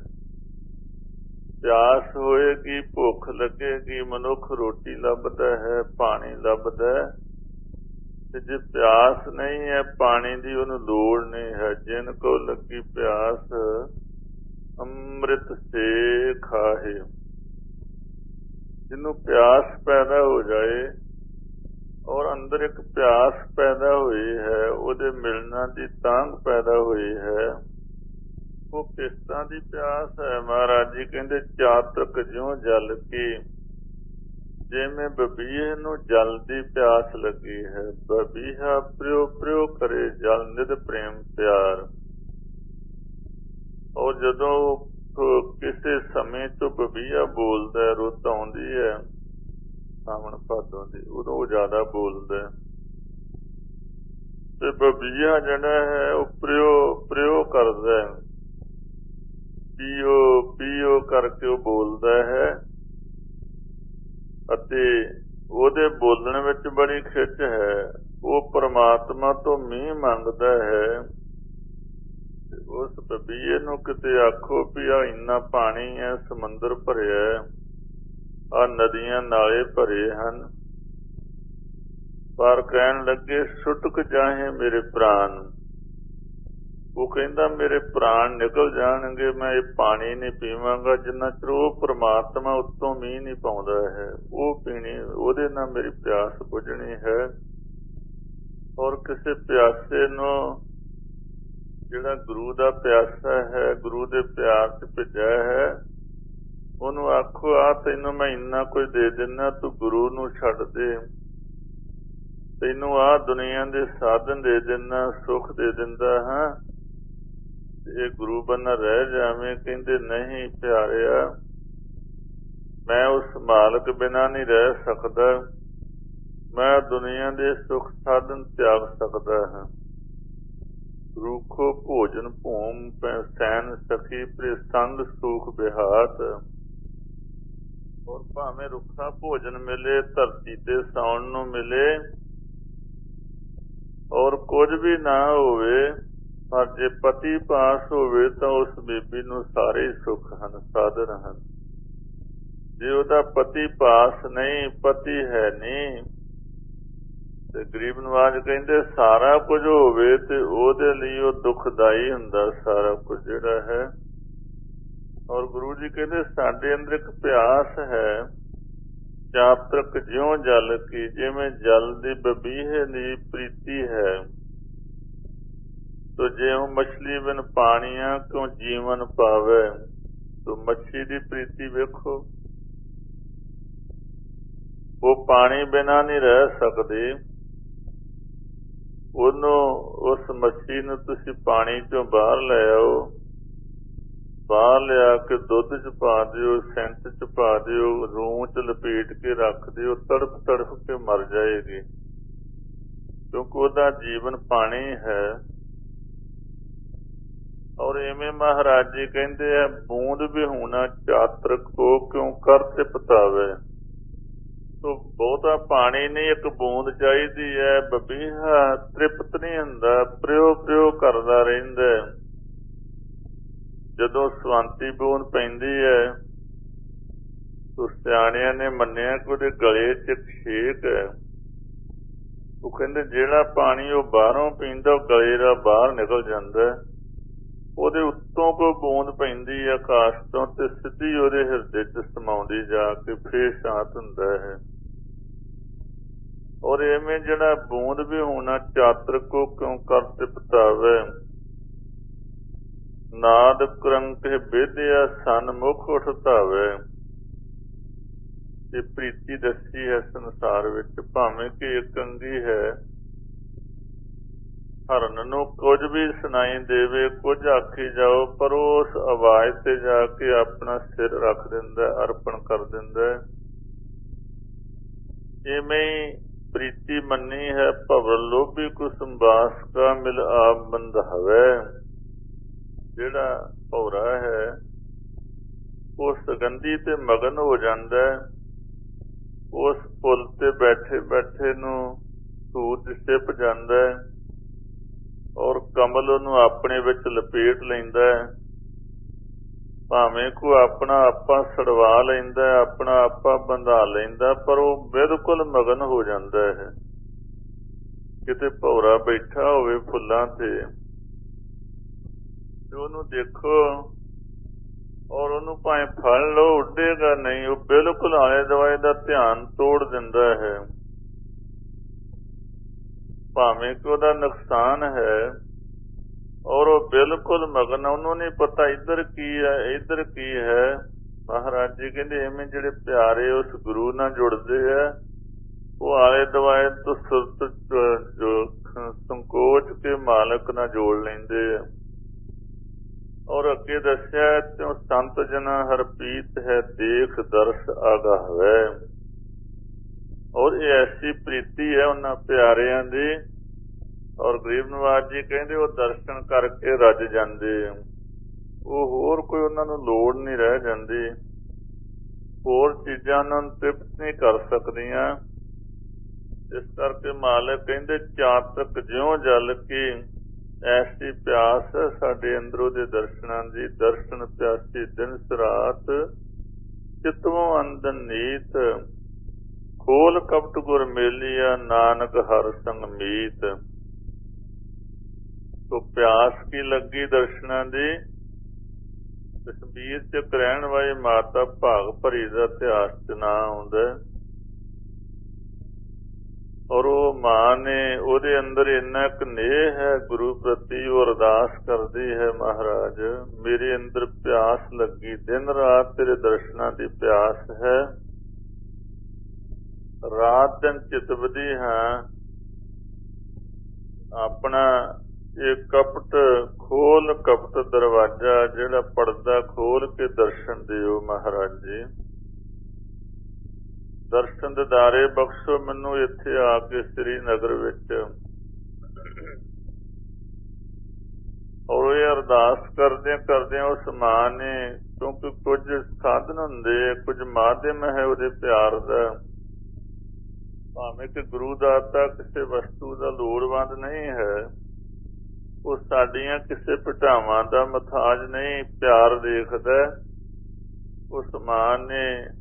ਪਿਆਸ ਹੋਏਗੀ, ਭੁੱਖ ਲੱਗੇਗੀ, ਮਨੁੱਖ ਰੋਟੀ ਲੱਭਦਾ ਹੈ, ਪਾਣੀ ਲੱਭਦਾ ਹੈ। ਤੇ ਜੇ ਪਿਆਸ ਨਹੀਂ ਹੈ ਪਾਣੀ ਦੀ, ਉਹਨੂੰ ਲੋੜ ਨਹੀਂ ਹੈ। ਜਿਨ ਕੋ ਲੱਗੀ ਪਿਆਸ ਅੰਮ੍ਰਿਤ ਸੇ ਖਾਹੇ। ਜਿਹਨੂੰ ਪਿਆਸ ਪੈਦਾ ਹੋ ਜਾਏ ਔਰ ਅੰਦਰ ਇੱਕ ਪਿਆਸ ਪੈਦਾ ਹੋਈ ਹੈ, ਉਹਦੇ ਮਿਲਣਾ ਦੀ ਤਾਂਘ ਪੈਦਾ ਹੋਈ ਹੈ, ਉਹ ਕਿਸ ਤਰ੍ਹਾਂ ਦੀ ਪਿਆਸ ਹੈ? ਮਹਾਰਾਜ ਜੀ ਕਹਿੰਦੇ ਚਾਤਕ ਜਿਉਂ ਜਲ ਕੀ, ਜਿਵੇਂ ਬਬੀਹੇ ਨੂੰ ਜਲ ਦੀ ਪਿਆਸ ਲੱਗੀ ਹੈ। ਬਬੀਹਾ ਪ੍ਰਿਓ ਪ੍ਰਿਓ ਕਰੇ ਜਲ ਨਿਧ ਪ੍ਰੇਮ ਪਿਆਰ। ਔਰ ਜਦੋਂ ਕਿਸੇ ਸਮੇਂ ਤੋਂ ਬਬੀਹਾ ਬੋਲਦਾ, ਰੁੱਤ ਆਉਂਦੀ ਹੈ ਸਾਵਣ ਭਾਦੋਂ ਦੀ, ਉਦੋਂ ਉਹ ਜ਼ਿਆਦਾ ਬੋਲਦਾ। ਤੇ ਬਬੀਹਾ ਜਿਹੜਾ ਹੈ ਉਹ ਪ੍ਰਿਓ ਪ੍ਰਿਓ ਕਰਦਾ, ਪੀਓ ਪੀਓ ਕਰਕੇ ਉਹ ਬੋਲਦਾ ਹੈ। ਅਤੇ ਉਹਦੇ ਬੋਲਣ ਵਿੱਚ ਬੜੀ ਖਿੱਚ ਹੈ। ਉਹ ਪਰਮਾਤਮਾ ਤੋਂ ਮੀਂਹ ਮੰਗਦਾ ਹੈ। ਉਸ ਬਬੀਏ ਨੂੰ ਕਿਤੇ ਆਖੋ ਵੀ ਆ ਇੰਨਾ ਪਾਣੀ ਹੈ, ਸਮੁੰਦਰ ਭਰਿਆ, ਆ ਨਦੀਆਂ ਨਾਲੇ ਭਰੇ ਹਨ, ਪਰ ਕਹਿਣ ਲੱਗੇ ਸੁੱਟਕ ਜਾਹੇ ਮੇਰੇ ਪ੍ਰਾਣ। ਉਹ ਕਹਿੰਦਾ ਮੇਰੇ ਪ੍ਰਾਣ ਨਿਕਲ ਜਾਣਗੇ, ਮੈਂ ਇਹ ਪਾਣੀ ਨਹੀਂ ਪੀਵਾਂਗਾ ਜਿੰਨਾ ਚਿਰ ਉਹ ਪਰਮਾਤਮਾ ਉੱਤੋਂ ਮੀਂਹ ਨਹੀਂ ਪਾਉਂਦਾ ਹੈ। ਉਹ ਪੀਣੀ, ਉਹਦੇ ਨਾਲ ਮੇਰੀ ਪਿਆਸ ਬੁਝਣੀ ਹੈ। ਔਰ ਕਿਸੇ ਪਿਆਸੇ ਨੂੰ, ਜਿਹੜਾ ਗੁਰੂ ਦਾ ਪਿਆਸਾ ਹੈ, ਗੁਰੂ ਦੇ ਪਿਆਰ 'ਚ ਭਿੱਜਿਆ ਹੈ, ਉਹਨੂੰ ਆਖੋ ਆ ਤੈਨੂੰ ਮੈਂ ਇੰਨਾ ਕੁਝ ਦੇ ਦਿੰਦਾ, ਤੂੰ ਗੁਰੂ ਨੂੰ ਛੱਡ ਦੇ। ਤੈਨੂੰ ਆਹ ਦੁਨੀਆ ਦੇ ਸਾਧਨ ਦੇ ਦਿੰਦਾ, ਸੁੱਖ ਦੇ ਦਿੰਦਾ ਹਾਂ, ਇਹ ਗੁਰੂ ਬੰਨਾ ਰਹਿ ਜਾਵੇਂ। ਕਹਿੰਦੇ ਨਹੀਂ ਪਿਆਰਿਆ, ਮੈਂ ਉਸ ਮਾਲਕ ਬਿਨਾਂ ਨਹੀਂ ਰਹਿ ਸਕਦਾ। ਮੈਂ ਦੁਨੀਆ ਦੇ ਸੁੱਖ ਸਾਧਨ ਤਿਆਗ ਸਕਦਾ ਹਾਂ। ਰੂਖੋ ਭੋਜਨ ਭੂਮ ਸੈਨ ਸਖੀ ਪ੍ਰਿ ਸੰਗ ਸੁਖ ਬਿਹਾਤ। ਔਰ ਭਾਵੇਂ ਰੁੱਖਾ ਭੋਜਨ ਮਿਲੇ, ਧਰਤੀ ਤੇ ਸੌਣ ਨੂੰ ਮਿਲੇ, ਔਰ ਕੁਝ ਵੀ ਨਾ ਹੋਵੇ, ਪਰ ਜੇ ਪਤੀ ਪਾਸ ਹੋਵੇ ਤਾਂ ਉਸ ਬੀਬੀ ਨੂੰ ਸਾਰੇ ਸੁੱਖ ਹਨ, ਸਾਧਨ ਹਨ। ਜੇ ਉਹਦਾ ਪਤੀ ਪਾਸ ਨਹੀਂ, ਪਤੀ ਹੈ ਨਹੀਂ, ਤੇ ਗਰੀਬ ਨਵਾਜ ਕਹਿੰਦੇ ਸਾਰਾ ਕੁਝ ਹੋਵੇ ਤੇ ਉਹਦੇ ਲਈ ਉਹ ਦੁਖਦਾਈ ਹੁੰਦਾ ਸਾਰਾ ਕੁਝ ਜਿਹੜਾ ਹੈ। ਔਰ ਗੁਰੂ ਜੀ ਕਹਿੰਦੇ ਸਾਡੇ ਅੰਦਰ ਇੱਕ ਪਿਆਸ ਹੈ, ਚਾਤ੍ਰਿਕ ਜਿਉਂ ਜਲ ਕੀ, ਜਿਵੇਂ ਜਲ ਦੀ ਬਬੀਹੇ ਦੀ ਪ੍ਰੀਤੀ ਹੈ। ਤੋ ਜਿਉਂ ਮਛਲੀ ਬਿਨ ਪਾਣੀਆਂ ਕਿਉਂ ਜੀਵਨ ਪਾਵੇ। ਤੋ ਮੱਛੀ ਦੀ ਪ੍ਰੀਤੀ ਵੇਖੋ, ਉਹ ਪਾਣੀ ਬਿਨਾਂ ਨਹੀਂ ਰਹਿ ਸਕਦੀ। ਉਹਨੂੰ, ਉਸ ਮੱਛੀ ਨੂੰ ਤੁਸੀਂ ਪਾਣੀ ਚੋਂ ਬਾਹਰ ਲੈ ਆਓ, ਬਾਹਰ ਲਿਆ ਕੇ ਦੁੱਧ 'ਚ ਪਾ ਦਿਓ, ਸੈਂਟ 'ਚ ਪਾ ਦਿਓ, ਰੂੰ 'ਚ ਲਪੇਟ ਕੇ ਰੱਖ ਦਿਓ, ਤੜਫ ਤੜਫ ਕੇ ਮਰ ਜਾਏਗੀ, ਕਿਉਂਕਿ ਉਹਦਾ ਜੀਵਨ ਪਾਣੀ ਹੈ। ਔਰ ਇਵੇਂ ਮਹਾਰਾਜ ਜੀ ਕਹਿੰਦੇ ਆ ਬੂੰਦ ਵਿਹੂਣਾ ਚਾਤ੍ਰਿਕ ਕੋ ਕਿਉਂ ਕਰ ਤ੍ਰਿਪਤਾਵੇ। ਤੋ ਬਹੁਤਾ ਪਾਣੀ ਨਹੀਂ, ਇੱਕ ਬੂੰਦ ਚਾਹੀਦੀ ਹੈ। ਬਬੀਹਾ ਤ੍ਰਿਪਤ ਨਹੀਂ ਹੁੰਦਾ, ਪ੍ਰਿਓ ਪ੍ਰਿਓ ਕਰਦਾ ਰਹਿੰਦਾ। ਜਦੋਂ ਸਵੰਤੀ ਬੂੰਦ ਪੈਂਦੀ ਹੈ ਤੋ ਸਿਆਣਿਆਂ ਨੇ ਮੰਨਿਆ ਕਿ ਉਹਦੇ ਗਲੇ 'ਚ ਇੱਕ ਛੇਕ ਹੈ। ਉਹ ਕਹਿੰਦੇ ਜਿਹੜਾ ਪਾਣੀ ਉਹ ਬਾਹਰੋਂ ਪੀਂਦਾ ਉਹ ਗਲੇ ਦਾ ਬਾਹਰ ਨਿਕਲ ਜਾਂਦਾ। ਉਹਦੇ ਉੱਤੋਂ ਕੋਈ ਬੂੰਦ ਪੈਂਦੀ ਹੈ ਆਕਾਸ਼ ਤੋਂ ਤੇ ਸਿੱਧੀ ਉਹਦੇ ਹਿਰਦੇ 'ਚ ਸਮਾਉਂਦੀ ਜਾ ਕੇ, ਫੇਰ ਸ਼ਾਂਤ ਹੁੰਦਾ ਹੈ। और एवें जिहड़ा बूंद भी होना चातर को क्यों कर तिपतावे, नाद करंक बेदिया सन्मुख उठतावे। ये प्रीति दसी है संसार विच, भावें कि एक अंगी है, हरन नूं कुछ भी सुनाई देवे, कुछ आखी जाओ, पर उस आवाज ते जाके अपना सिर रख दिंदा, अर्पण कर दिंदा। इवें ही प्रीति मन्नी है भवर लोभी कुसुमबास का मिल आप बंधावे। जिहड़ा भौरा है वो सुगंधी ते मगन हो जांदा, उस पुल ते बैठे बैठे नूं सूरज छिप जांदा और कमल उहनूं अपने विच लपेट लैंदा। भावें कोई अपना आपा छड़वा लैंदा, अपना आपा बंधा लैंदा, पर वो बिल्कुल मगन हो जांदा है। किते भौरा बैठा होवे फुल्लां ते, ਉਹਨੂੰ देखो और ਉਹਨੂੰ ਭਾਵੇਂ ਫੜ ਲਓ, ਉੱਡੇਗਾ नहीं, ਉਹ ਬਿਲਕੁਲ ਆਲੇ ਦੁਆਲੇ ਦਾ ਧਿਆਨ ਤੋੜ ਦਿੰਦਾ ਹੈ। ਭਾਵੇਂ ਕਿ ਉਹਦਾ ਨੁਕਸਾਨ ਹੈ और वो बिल्कुल मगन, ਉਹਨੂੰ नहीं पता इधर की है इधर की है। महाराज जी कहते इवें जिहड़े प्यारे उस गुरु नाल जुड़दे है, वो आले दुआले तो सुरत जो संकोच के मालक नाल जोड़ लैंदे है। और अगे दस्या त्यों संत जना हरपीत है, देख दर्श आगावे। और ये ऐसी प्रीति है उन्हां प्यारियां दी, और गरीब नवाज जी कहते वो दर्शन करके रज जाते, वो होर कोई उन्होंने लोड़ नहीं रह जाती, होर चीज़ां उन्होंने तृप्त नहीं कर सकदियां। इस करके मालिक कहते चातक ज्यों जल की ऐसी प्यास है साडे अंदरों दे दर्शनां दी। दर्शन प्यासी दिन रात चितवों अंदन नीत, खोल कपट गुर मेलिया नानक हर संग मीत। तो प्यास की लगी दर्शनां दी। कश्मीर च रहण वाली माता भाग भरी दा इतिहास च नां आउंदा, और वो मां ने ਉਹਦੇ अंदर इन्ना क नेह है गुरु प्रति, वो अरदास करदी है, महाराज मेरे अंदर प्यास लगी, दिन रात तेरे दर्शनां दी प्यास है, रात दिन चितवदी हाँ, अपना ये कपट खोल कपट दरवाजा जिहड़ा पड़दा खोल के दर्शन दिओ। महाराज जी दर्शन दिदारे बख्शो मैनू इत्थे आके श्रीनगर विच। और ये अरदास करदे करदे उस मां ने, क्योंकि कुछ साधन हुंदे, कुछ माध्यम है उहदे प्यार दा, भावें कि गुरु दाता किसी वस्तु का लोड़वंद नहीं है, वो साडियां किसी भटावां दा मथाज नहीं, प्यार देखदा। उस मां ने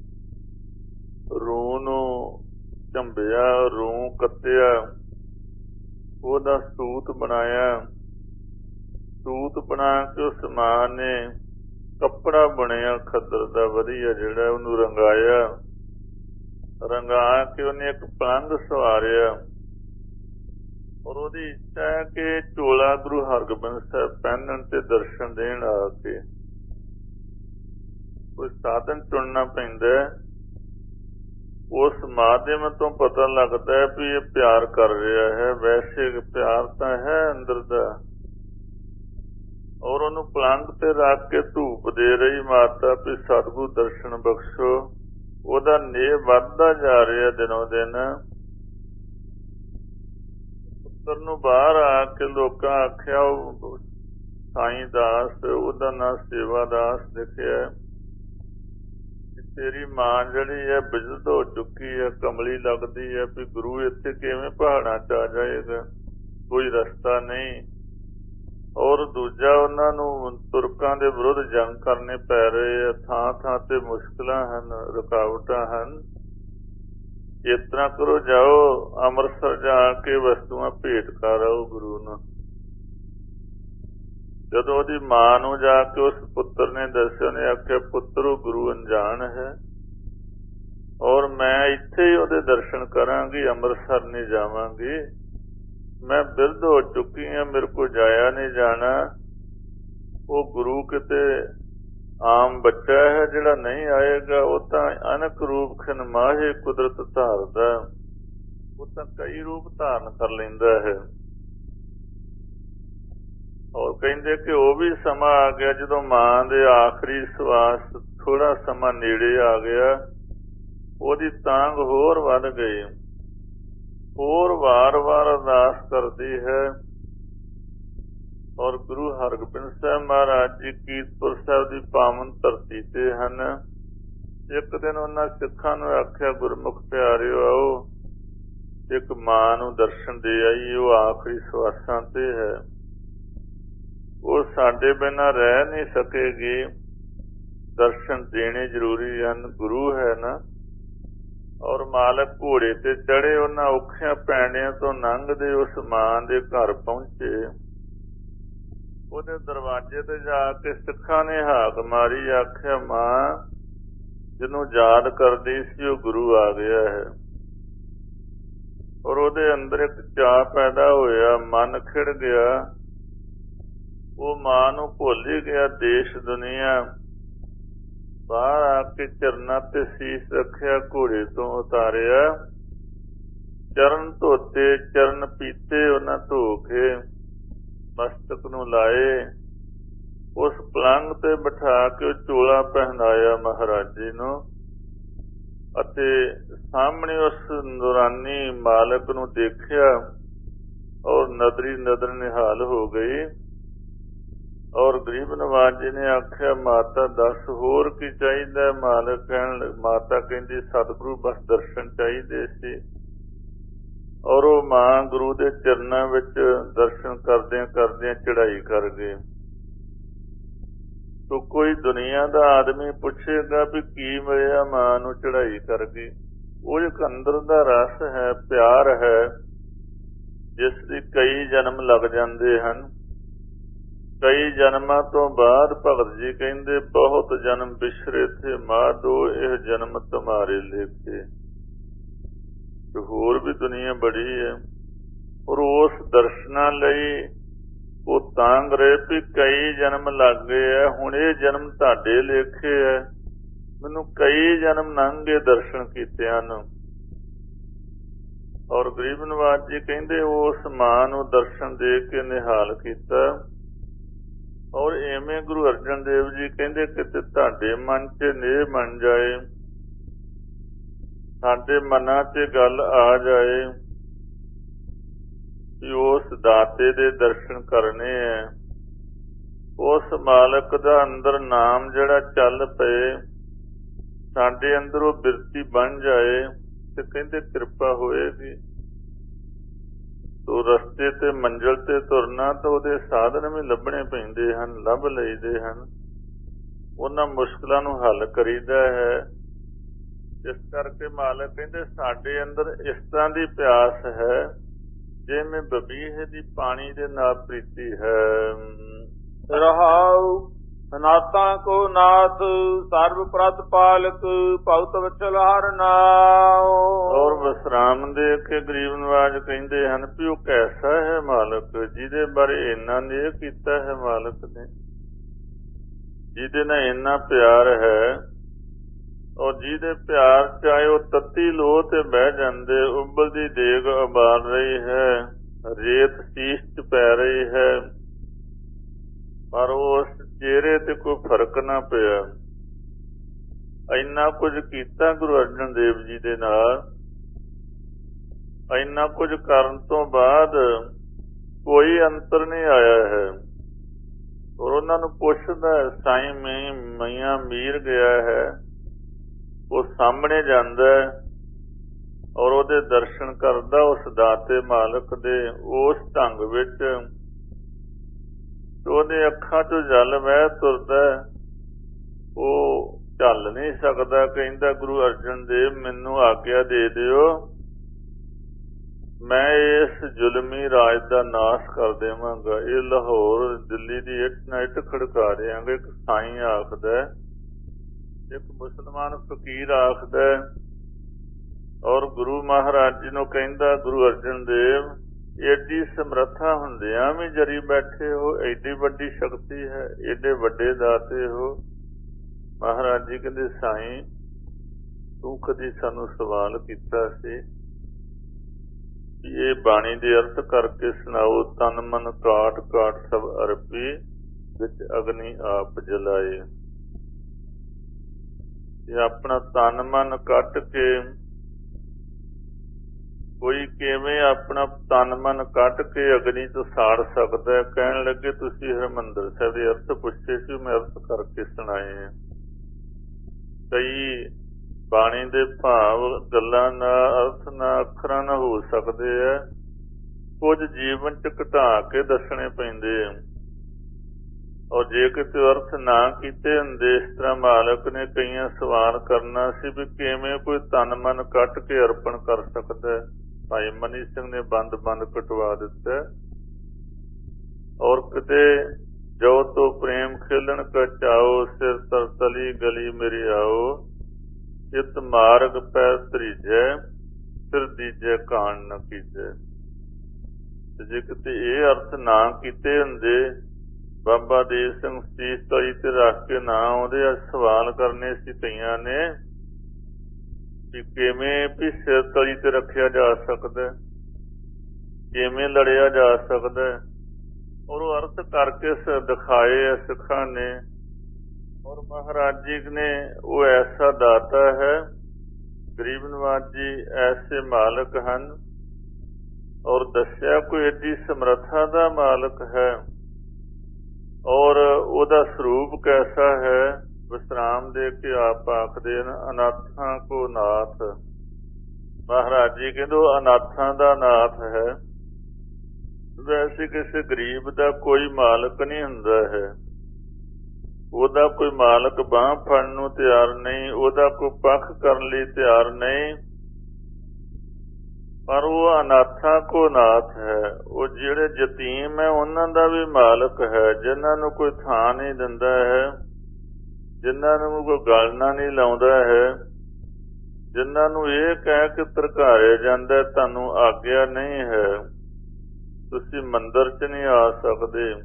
रूह नूं झंबिया, रूह कत्तिया, ਉਹਦਾ सूत बनाया, सूत बना के उस मां ने कपड़ा बुनिया खद्दर दा वधिया, जिहड़ा ਉਹਨੂੰ रंगाया, रंगा के उन्हें एक पलंग सवारिया। और ਉਹਦੀ ਇੱਛਾ है कि चोला गुरु हरगोबिंद साहब पहनण ते दर्शन देण आके। कोई साधन चुनना पैंदा, उस माध्यम तो पता लगता है भी ये प्यार कर रहा है। वैसे प्यार तो है अंदर दा, और ਉਹਨੂੰ पलंग ते रख के धूप दे रही माता भी सतगुरु दर्शन बख्शो। ਉਹਦਾ नेह ਵੱਧਦਾ जा रहा दिनों दिन। पुत्र नूं बाहर आके लोकां आख्या साईं दास, ਉਹਦਾ ਨਾਂ सेवा दास लिखिया, तेरी मां जिहड़ी है बिजत हो चुकी है, कमली लगदी है भी गुरु इत्थे किवें पहाड़ां च आ जाएगा, कोई रस्ता नहीं। और दूजा उन्हां नूं तुरकां दे विरुद्ध जंग करने पै रहे है, थां थां ते मुश्किलां हन, रुकावटां हन। इस तरह करो, जाओ अमृतसर जाके वस्तुआं भेंट कर आओ गुरु नूं। जदों ਉਹਦੀ मां नूं जाके उस पुत्र ने दस्सिया, ने आख्या पुत्र गुरु अनजान है ਔਰ ਮੈਂ ਇੱਥੇ ਹੀ ਉਹਦੇ ਦਰਸ਼ਨ ਕਰਾਂਗੀ, ਅੰਮ੍ਰਿਤਸਰ ਨਹੀਂ ਜਾਵਾਂਗੀ। ਮੈਂ ਬਿਰਧ ਹੋ ਚੁੱਕੀ ਹਾਂ, ਮੇਰੇ ਕੋਲ ਜਾਇਆ ਨਹੀਂ ਜਾਣਾ। ਉਹ ਗੁਰੂ ਕਿਤੇ ਆਮ ਬੱਚਾ ਹੈ ਜਿਹੜਾ ਨਹੀਂ ਆਏਗਾ, ਉਹ ਤਾਂ ਅਨਕ ਰੂਪ ਖਿਨ ਮਾਹੇ ਕੁਦਰਤ ਧਾਰਦਾ, ਉਹ ਤਾਂ ਕਈ ਰੂਪ ਧਾਰਨ ਕਰ ਲੈਂਦਾ ਹੈ। ਔਰ ਕਹਿੰਦੇ ਕਿ ਉਹ ਵੀ ਸਮਾਂ ਆ ਗਿਆ ਜਦੋਂ ਮਾਂ ਦੇ ਆਖਰੀ ਸਵਾਸ ਥੋੜਾ ਸਮਾਂ ਨੇੜੇ ਆ ਗਿਆ, ਉਹਦੀ ਤਾਂਘ ਹੋਰ ਵੱਧ ਗਈ, ਹੋਰ ਵਾਰ-ਵਾਰ ਅਰਦਾਸ ਕਰਦੀ ਹੈ। ਔਰ ਗੁਰੂ ਹਰਗੋਬਿੰਦ ਸਾਹਿਬ ਮਹਾਰਾਜ ਜੀ ਕੀਰਤਪੁਰ ਸਾਹਿਬ ਦੀ ਪਾਵਨ ਧਰਤੀ ਤੇ ਹਨ। ਇੱਕ ਦਿਨ ਉਹਨਾਂ ਸਿੱਖਾਂ ਨੂੰ ਆਖਿਆ, ਗੁਰਮੁਖ ਪਿਆਰਿਓ ਆਓ, ਇੱਕ ਮਾਂ ਨੂੰ ਦਰਸ਼ਨ ਦੇ ਆਈ, ਉਹ ਆਖਰੀ ਸਵਾਸਾਂ ਤੇ ਹੈ, ਉਹ ਸਾਡੇ ਬਿਨਾਂ ਰਹਿ ਨਹੀਂ ਸਕੇਗੀ, ਦਰਸ਼ਨ ਦੇਣੇ ਜ਼ਰੂਰੀ ਹਨ, ਗੁਰੂ ਹੈ ਨਾ। ਔਰ ਮਾਲਕ ਘੋੜੇ ਤੇ ਚੜੇ, ਉਹਨਾਂ ਔਖਿਆਂ ਪੈਣਿਆਂ ਤੋਂ ਲੰਘਦੇ ਉਸ ਮਾਂ ਦੇ ਘਰ ਪਹੁੰਚੇ। ਉਹਦੇ ਦਰਵਾਜ਼ੇ ਤੇ ਜਾ ਕੇ ਸਿੱਖਾਂ ਨੇ ਹਾਕ ਮਾਰੀ, ਆਖਿਆ ਮਾਂ ਜਿਹਨੂੰ ਯਾਦ ਕਰਦੀ ਸੀ ਉਹ ਗੁਰੂ ਆ ਗਿਆ ਹੈ। ਔਰ ਉਹਦੇ ਅੰਦਰ ਇੱਕ ਚਾਅ ਪੈਦਾ ਹੋਇਆ, ਮਨ ਖਿੜ ਗਿਆ, ਉਹ ਮਾਂ ਨੂੰ ਭੁੱਲ ਹੀ ਗਿਆ ਦੇਸ਼ ਦੁਨੀਆ। ਬਾਹਰ ਆ ਕੇ ਚਰਨਾਂ ਤੇ ਸੀਸ ਰੱਖਿਆ, ਘੋੜੇ ਤੋਂ ਉਤਾਰਿਆ, ਚਰਨ ਧੋਤੇ, ਚਰਨ ਪੀਤੇ, ਉਹਨਾਂ ਧੋ ਕੇ ਮਸਤਕ ਨੂੰ ਲਾਏ, ਉਸ ਪਲੰਘ ਤੇ ਬਿਠਾ ਕੇ ਉਹ ਚੋਲਾ ਪਹਿਨਾਇਆ ਮਹਾਰਾਜ ਜੀ ਨੂੰ, ਅਤੇ ਸਾਹਮਣੇ ਉਸ ਨੂਰਾਨੀ ਮਾਲਕ ਨੂੰ ਦੇਖਿਆ ਔਰ ਨਦਰੀ ਨਦਰ ਨਿਹਾਲ ਹੋ ਗਈ। ਔਰ ਗਰੀਬ ਨਵਾਜ ਜੀ ਨੇ ਆਖਿਆ, ਮਾਤਾ ਦੱਸ ਹੋਰ ਕੀ ਚਾਹੀਦਾ? ਮਾਤਾ ਕਹਿੰਦੀ ਸਤਿਗੁਰੂ ਬਸ ਦਰਸ਼ਨ ਚਾਹੀਦੇ ਸੀ। ਔਰ ਉਹ ਮਾਂ ਗੁਰੂ ਦੇ ਚਰਨਾਂ ਵਿੱਚ ਦਰਸ਼ਨ ਕਰਦਿਆਂ ਕਰਦਿਆਂ ਚੜ੍ਹਾਈ ਕਰ ਗਏ। ਤੋ ਕੋਈ ਦੁਨੀਆ ਦਾ ਆਦਮੀ ਪੁੱਛੇਗਾ ਵੀ ਕੀ ਮਿਲਿਆ ਮਾਂ ਨੂੰ ਚੜ੍ਹਾਈ ਕਰ ਗਈ? ਉਹ ਇੱਕ ਅੰਦਰ ਦਾ ਰਸ ਹੈ, ਪਿਆਰ ਹੈ, ਜਿਸ ਦੀ ਕਈ ਜਨਮ ਲੱਗ ਜਾਂਦੇ ਹਨ। ਕਈ ਜਨਮਾਂ ਤੋਂ ਬਾਅਦ ਭਗਤ ਜੀ ਕਹਿੰਦੇ, ਬਹੁਤ ਜਨਮ ਬਿਛਰੇ ਥੇ ਮਾਧੋ, ਇਹ ਜਨਮ ਤੁਮਾਰੇ ਲੇਖੇ। ਹੋਰ ਵੀ ਦੁਨੀਆ ਬੜੀ ਹੈ। ਔਰ ਉਸ ਦਰਸ਼ਨਾਂ ਲਈ ਉਹ ਤਾਂਘ ਰਹੇ ਵੀ ਕਈ ਜਨਮ ਲੱਗ ਗਏ ਹੈ, ਹੁਣ ਇਹ ਜਨਮ ਤੁਹਾਡੇ ਲੇਖੇ ਹੈ, ਮੈਨੂੰ ਕਈ ਜਨਮ ਲੰਘ ਗਏ ਦਰਸ਼ਨ ਕੀਤਿਆਂ ਨੂੰ। ਔਰ ਗਰੀਬ ਨਵਾਜ ਜੀ ਕਹਿੰਦੇ ਉਸ ਮਾਂ ਨੂੰ ਦਰਸ਼ਨ ਦੇ ਕੇ ਨਿਹਾਲ ਕੀਤਾ। ਔਰ ਇਵੇਂ ਗੁਰੂ ਅਰਜਨ ਦੇਵ ਜੀ ਕਹਿੰਦੇ ਕਿਤੇ ਤੁਹਾਡੇ ਮਨ 'ਚ ਨੇਹ ਬਣ ਜਾਏ, ਸਾਡੇ ਮਨਾਂ 'ਚ ਗੱਲ ਆ ਜਾਏ ਕਿ ਉਸ ਦਾਤੇ ਦੇ ਦਰਸ਼ਨ ਕਰਨੇ ਹੈ, ਉਸ ਮਾਲਕ ਦਾ ਅੰਦਰ ਨਾਮ ਜਿਹੜਾ ਚੱਲ ਪਏ, ਸਾਡੇ ਅੰਦਰ ਉਹ ਬਿਰਤੀ ਬਣ ਜਾਏ, ਤੇ ਕਹਿੰਦੇ ਕਿਰਪਾ ਹੋਏਗੀ। ਤੋ ਰਸਤੇ ਤੇ ਮੰਜ਼ਿਲ ਤੇ ਤੁਰਨਾ ਤਾਂ ਉਹਦੇ ਸਾਧਨ ਵੀ ਲੱਭਣੇ ਪੈਂਦੇ ਹਨ, ਲੱਭ ਲਈਦੇ ਹਨ, ਉਹਨਾਂ ਮੁਸ਼ਕਿਲਾਂ ਨੂੰ ਹੱਲ ਕਰੀਦਾ ਹੈ। ਇਸ ਕਰਕੇ ਮਾਲਕ ਕਹਿੰਦੇ ਸਾਡੇ ਅੰਦਰ ਇਸ ਤਰ੍ਹਾਂ ਦੀ ਪਿਆਸ ਹੈ ਜਿਵੇਂ ਬਬੀਹੇ ਦੀ ਪਾਣੀ ਦੇ ਨਾਲ ਪ੍ਰੀਤੀ ਹੈ। ਰਹਾਉ ਨਾਤਾਂ ਕੋ ਨਾਥ ਸਰਬ ਪ੍ਰਤ ਪਾਲਕ ਭਗਤ ਵਚਲ ਹਰ ਨਾਉ। ਔਰ ਵਿਸਰਾਮ ਦੇ ਕੇ ਗਰੀਬ ਨਵਾਜ ਕਹਿੰਦੇ ਹਨ ਵੀ ਉਹ ਕੈਸਾ ਹੈ ਮਾਲਕ, ਜਿਹਦੇ ਬਾਰੇ ਇੰਨਾ ਨੇਹ ਕੀਤਾ ਹੈ ਮਾਲਕ ਨੇ, ਜਿਹਦੇ ਨਾਲ ਇੰਨਾ ਪਿਆਰ ਹੈ, ਔਰ ਜਿਹਦੇ ਪਿਆਰ ਚ ਆਏ ਉਹ ਤੱਤੀ ਲੋਹ ਤੇ ਬਹਿ ਜਾਂਦੇ, ਉਬਲਦੀ ਦੇਗ ਉਬਾਲ ਰਹੀ ਹੈ, ਰੇਤ ਸੀਸ ਚ ਪੈ ਰਹੀ ਹੈ, ਪਰ ਉਸ ਚਿਹਰੇ ਤੇ ਕੋਈ ਫਰਕ ਨਾ ਪਿਆ। ਇੰਨਾ ਕੁਝ ਕੀਤਾ ਗੁਰੂ ਅਰਜਨ ਦੇਵ ਜੀ ਦੇ ਨਾਲ। ਇੰਨਾ ਕੁਝ ਕਰਨ ਤੋਂ ਬਾਅਦ ਕੋਈ ਅੰਤਰ ਨਹੀਂ ਆਇਆ ਹੈ। ਔਰ ਉਹਨਾਂ ਨੂੰ ਪੁੱਛਦਾ, ਸਾਈਂ ਮੀਆਂ ਮੀਰ ਗਿਆ ਹੈ, ਉਹ ਸਾਹਮਣੇ ਜਾਂਦਾ ਔਰ ਉਹਦੇ ਦਰਸ਼ਨ ਕਰਦਾ ਉਸ ਦਾਤੇ ਮਾਲਕ ਦੇ, ਉਸ ਢੰਗ ਵਿੱਚ ਉਹਦੇ ਅੱਖਾਂ ਚੋਂ ਜਲ ਵਹਿ ਤੁਰਦਾ, ਉਹ ਝੱਲ ਨਹੀਂ ਸਕਦਾ। ਕਹਿੰਦਾ ਗੁਰੂ ਅਰਜਨ ਦੇਵ ਮੈਨੂੰ ਆਗਿਆ ਦੇ ਦਿਓ, ਮੈਂ ਇਸ ਜ਼ੁਲਮੀ ਰਾਜ ਦਾ ਨਾਸ਼ ਕਰ ਦੇਵਾਂਗਾ, ਇਹ ਲਾਹੌਰ ਦਿੱਲੀ ਦੀ ਇੱਟ ਨਾਲ ਇੱਟ ਖੜਕਾ ਦਿਆਂਗੇ। ਇੱਕ ਸਾਈਂ ਆਖਦਾ, ਇੱਕ ਮੁਸਲਮਾਨ ਫਕੀਰ ਆਖਦਾ ਔਰ ਗੁਰੂ ਮਹਾਰਾਜ ਜੀ ਨੂੰ ਕਹਿੰਦਾ ਗੁਰੂ ਅਰਜਨ ਦੇਵ, ਏਡੀ ਸਮਰੱਥਾ ਹੁੰਦਿਆਂ ਵੀ ਜਰੀ ਬੈਠੇ ਹੋ, ਏਡੀ ਵੱਡੀ ਸ਼ਕਤੀ ਹੈ, ਏਡੇ ਵੱਡੇ ਦਾਤੇ ਹੋ। ਮਹਾਰਾਜ ਜੀ ਕਹਿੰਦੇ ਸਾਈਂ, ਤੂੰ ਕਦੀ ਸਾਨੂੰ ਸਵਾਲ ਕੀਤਾ ਸੀ ਇਹ ਬਾਣੀ ਦੇ ਅਰਥ ਕਰਕੇ ਸੁਣਾਓ? ਤਨ ਮਨ ਕਾਟ ਕਾਟ ਸਭ ਅਰਪੀ, ਵਿੱਚ ਅਗਨੀ ਆਪ ਜਲਾਏ। ਇਹ ਆਪਣਾ ਤਨ ਮਨ ਕੱਟ ਕੇ, ਕੋਈ ਕਿਵੇਂ ਆਪਣਾ ਤਨ ਮਨ ਕੱਟ ਕੇ ਅਗਨੀ ਤੋਂ ਸਾੜ ਸਕਦਾ? ਕਹਿਣ ਲੱਗੇ ਤੁਸੀਂ ਹਰਿਮੰਦਰ ਸਾਹਿਬ ਦੇ ਅਰਥ ਪੁੱਛੇ ਸੀ, ਮੈਂ ਅਰਥ ਕਰਕੇ ਸੁਣਾਏ ਆ। ਕਈ ਬਾਣੀ ਦੇ ਭਾਵ ਗੱਲਾਂ ਨਾਲ, ਅਰਥ ਨਾਲ, ਅੱਖਰਾਂ ਨਾਲ ਹੋ ਸਕਦੇ ਆ, ਕੁਝ ਜੀਵਨ ਚ ਘਟਾ ਕੇ ਦੱਸਣੇ ਪੈਂਦੇ ਆ। ਔਰ ਜੇ ਕਿਤੇ ਅਰਥ ਨਾ ਕੀਤੇ ਹੁੰਦੇ, ਇਸ ਤਰ੍ਹਾਂ ਮਾਲਕ ਨੇ ਕਈਆਂ ਸਵਾਲ ਕਰਨਾ ਸੀ ਵੀ ਕਿਵੇਂ ਕੋਈ ਤਨ ਮਨ ਕੱਟ ਕੇ ਅਰਪਣ ਕਰ ਸਕਦਾ। ਭਾਈ ਮਨੀ ਸਿੰਘ ਨੇ ਬੰਦ ਕਟਵਾ ਦਿੱਤਾ। ਔਰ ਕਿਤੇ ਜੋ ਤੋ ਪ੍ਰੇਮ ਖੇਲਣ ਕਾ ਚਾਓ, ਸਿਰ ਤਰ ਤਲੀ ਗਲੀ ਮੇਰੀ ਆਓ, ਇਤ ਮਾਰਗ ਪੈਰ ਧਰੀਜੈ, ਫਿਰ ਦੀਜੈ ਕਾਣ ਨ ਕੀਜੈ। ਜੇ ਕਿਤੇ ਇਹ ਅਰਥ ਨਾ ਕੀਤੇ ਹੁੰਦੇ, ਬਾਬਾ ਦੀਪ ਸਿੰਘ ਸੀਸ ਤਲੀ ਤੇ ਰੱਖ ਕੇ ਨਾ ਆਉਂਦੇ, ਅੱਜ ਸਵਾਲ ਕਰਨੇ ਸੀ ਕਈਆਂ ਨੇ ਵੀ ਕਿਵੇਂ ਵੀ ਸਿਰ ਤਲੀ ਤੇ ਰੱਖਿਆ ਜਾ ਸਕਦਾ, ਕਿਵੇਂ ਲੜਿਆ ਜਾ ਸਕਦਾ। ਔਰ ਉਹ ਅਰਥ ਕਰਕੇ ਦਿਖਾਏ ਆ ਸਿੱਖਾਂ ਨੇ। ਔਰ ਮਹਾਰਾਜ ਜੀ ਨੇ ਉਹ ਐਸਾ ਦਾਤਾ ਹੈ, ਗਰੀਬ ਨਵਾਜ ਜੀ ਐਸੇ ਮਾਲਕ ਹਨ। ਔਰ ਦੱਸਿਆ ਕੋਈ ਐਡੀ ਸਮਰੱਥਾ ਦਾ ਮਾਲਕ ਹੈ, ਔਰ ਉਹਦਾ ਸਰੂਪ ਕੈਸਾ ਹੈ। ਵਿਸਰਾਮ ਦੇ ਕੇ ਆਪ ਆਖਦੇ ਹਨ, ਅਨਾਥਾਂ ਕੋ ਨਾਥ। ਮਹਾਰਾਜ ਜੀ ਕਹਿੰਦੇ ਉਹ ਅਨਾਥਾਂ ਦਾ ਨਾਥ ਹੈ। ਵੈਸੇ ਕਿਸੇ ਗਰੀਬ ਦਾ ਕੋਈ ਮਾਲਕ ਨਹੀਂ ਹੁੰਦਾ ਹੈ, ਉਹਦਾ ਕੋਈ ਮਾਲਕ ਬਾਂਹ ਫੜਨ ਨੂੰ ਤਿਆਰ ਨਹੀਂ, ਉਹਦਾ ਕੋਈ ਪੱਖ ਕਰਨ ਲਈ ਤਿਆਰ ਨਹੀਂ, ਪਰ ਉਹ ਅਨਾਥਾਂ ਕੋ ਨਾਥ ਹੈ। ਉਹ ਜਿਹੜੇ ਯਤੀਮ ਹੈ ਉਹਨਾਂ ਦਾ ਵੀ ਮਾਲਕ ਹੈ, ਜਿਨ੍ਹਾਂ ਨੂੰ ਕੋਈ ਥਾਂ ਨਹੀਂ ਦਿੰਦਾ ਹੈ, ਜਿਨ੍ਹਾਂ ਨੂੰ ਕੋਈ ਗਲਣਾ ਨਹੀਂ ਲਾਉਂਦਾ ਹੈ, ਜਿਨ੍ਹਾਂ ਨੂੰ ਇਹ ਕਹਿ ਕੇ ਧਰਕਾਰਿਆ ਜਾਂਦਾ ਤੁਹਾਨੂੰ ਆਗਿਆ ਨਹੀਂ ਹੈ, ਤੁਸੀਂ ਮੰਦਿਰ 'ਚ ਨਹੀਂ ਆ ਸਕਦੇ,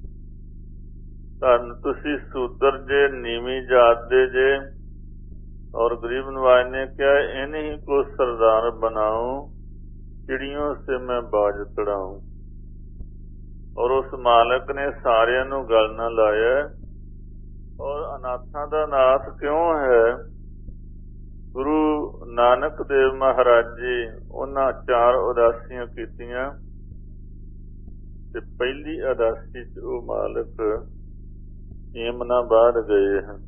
ਤੁਸੀਂ ਸੂਦਰ ਜੇ, ਨੀਵੀਂ ਜਾਤ ਦੇ ਜੇ। ਔਰ ਗਰੀਬ ਨਵਾਜ ਨੇ ਕਿਹਾ ਇन्हीं को सरदार बनाऊं, चिड़ियों से मैं बाज तड़ाऊं। ਔਰ ਉਸ ਮਾਲਕ ਨੇ ਸਾਰਿਆਂ ਨੂੰ ਗਲ ਨਾ ਲਾਇਆ। ਔਰ ਅਨਾਥਾਂ ਦਾ ਨਾਥ ਕਿਉਂ ਹੈ? ਗੁਰੂ ਨਾਨਕ ਦੇਵ ਮਹਾਰਾਜ ਜੀ ਉਹਨਾਂ 4 ਉਦਾਸੀਆਂ ਕੀਤੀਆਂ ਤੇ ਪਹਿਲੀ ਉਦਾਸੀ 'ਚ ਉਹ ਮਾਲਕ ਏਮਨਾਬਾਦ ਗਏ ਹਨ।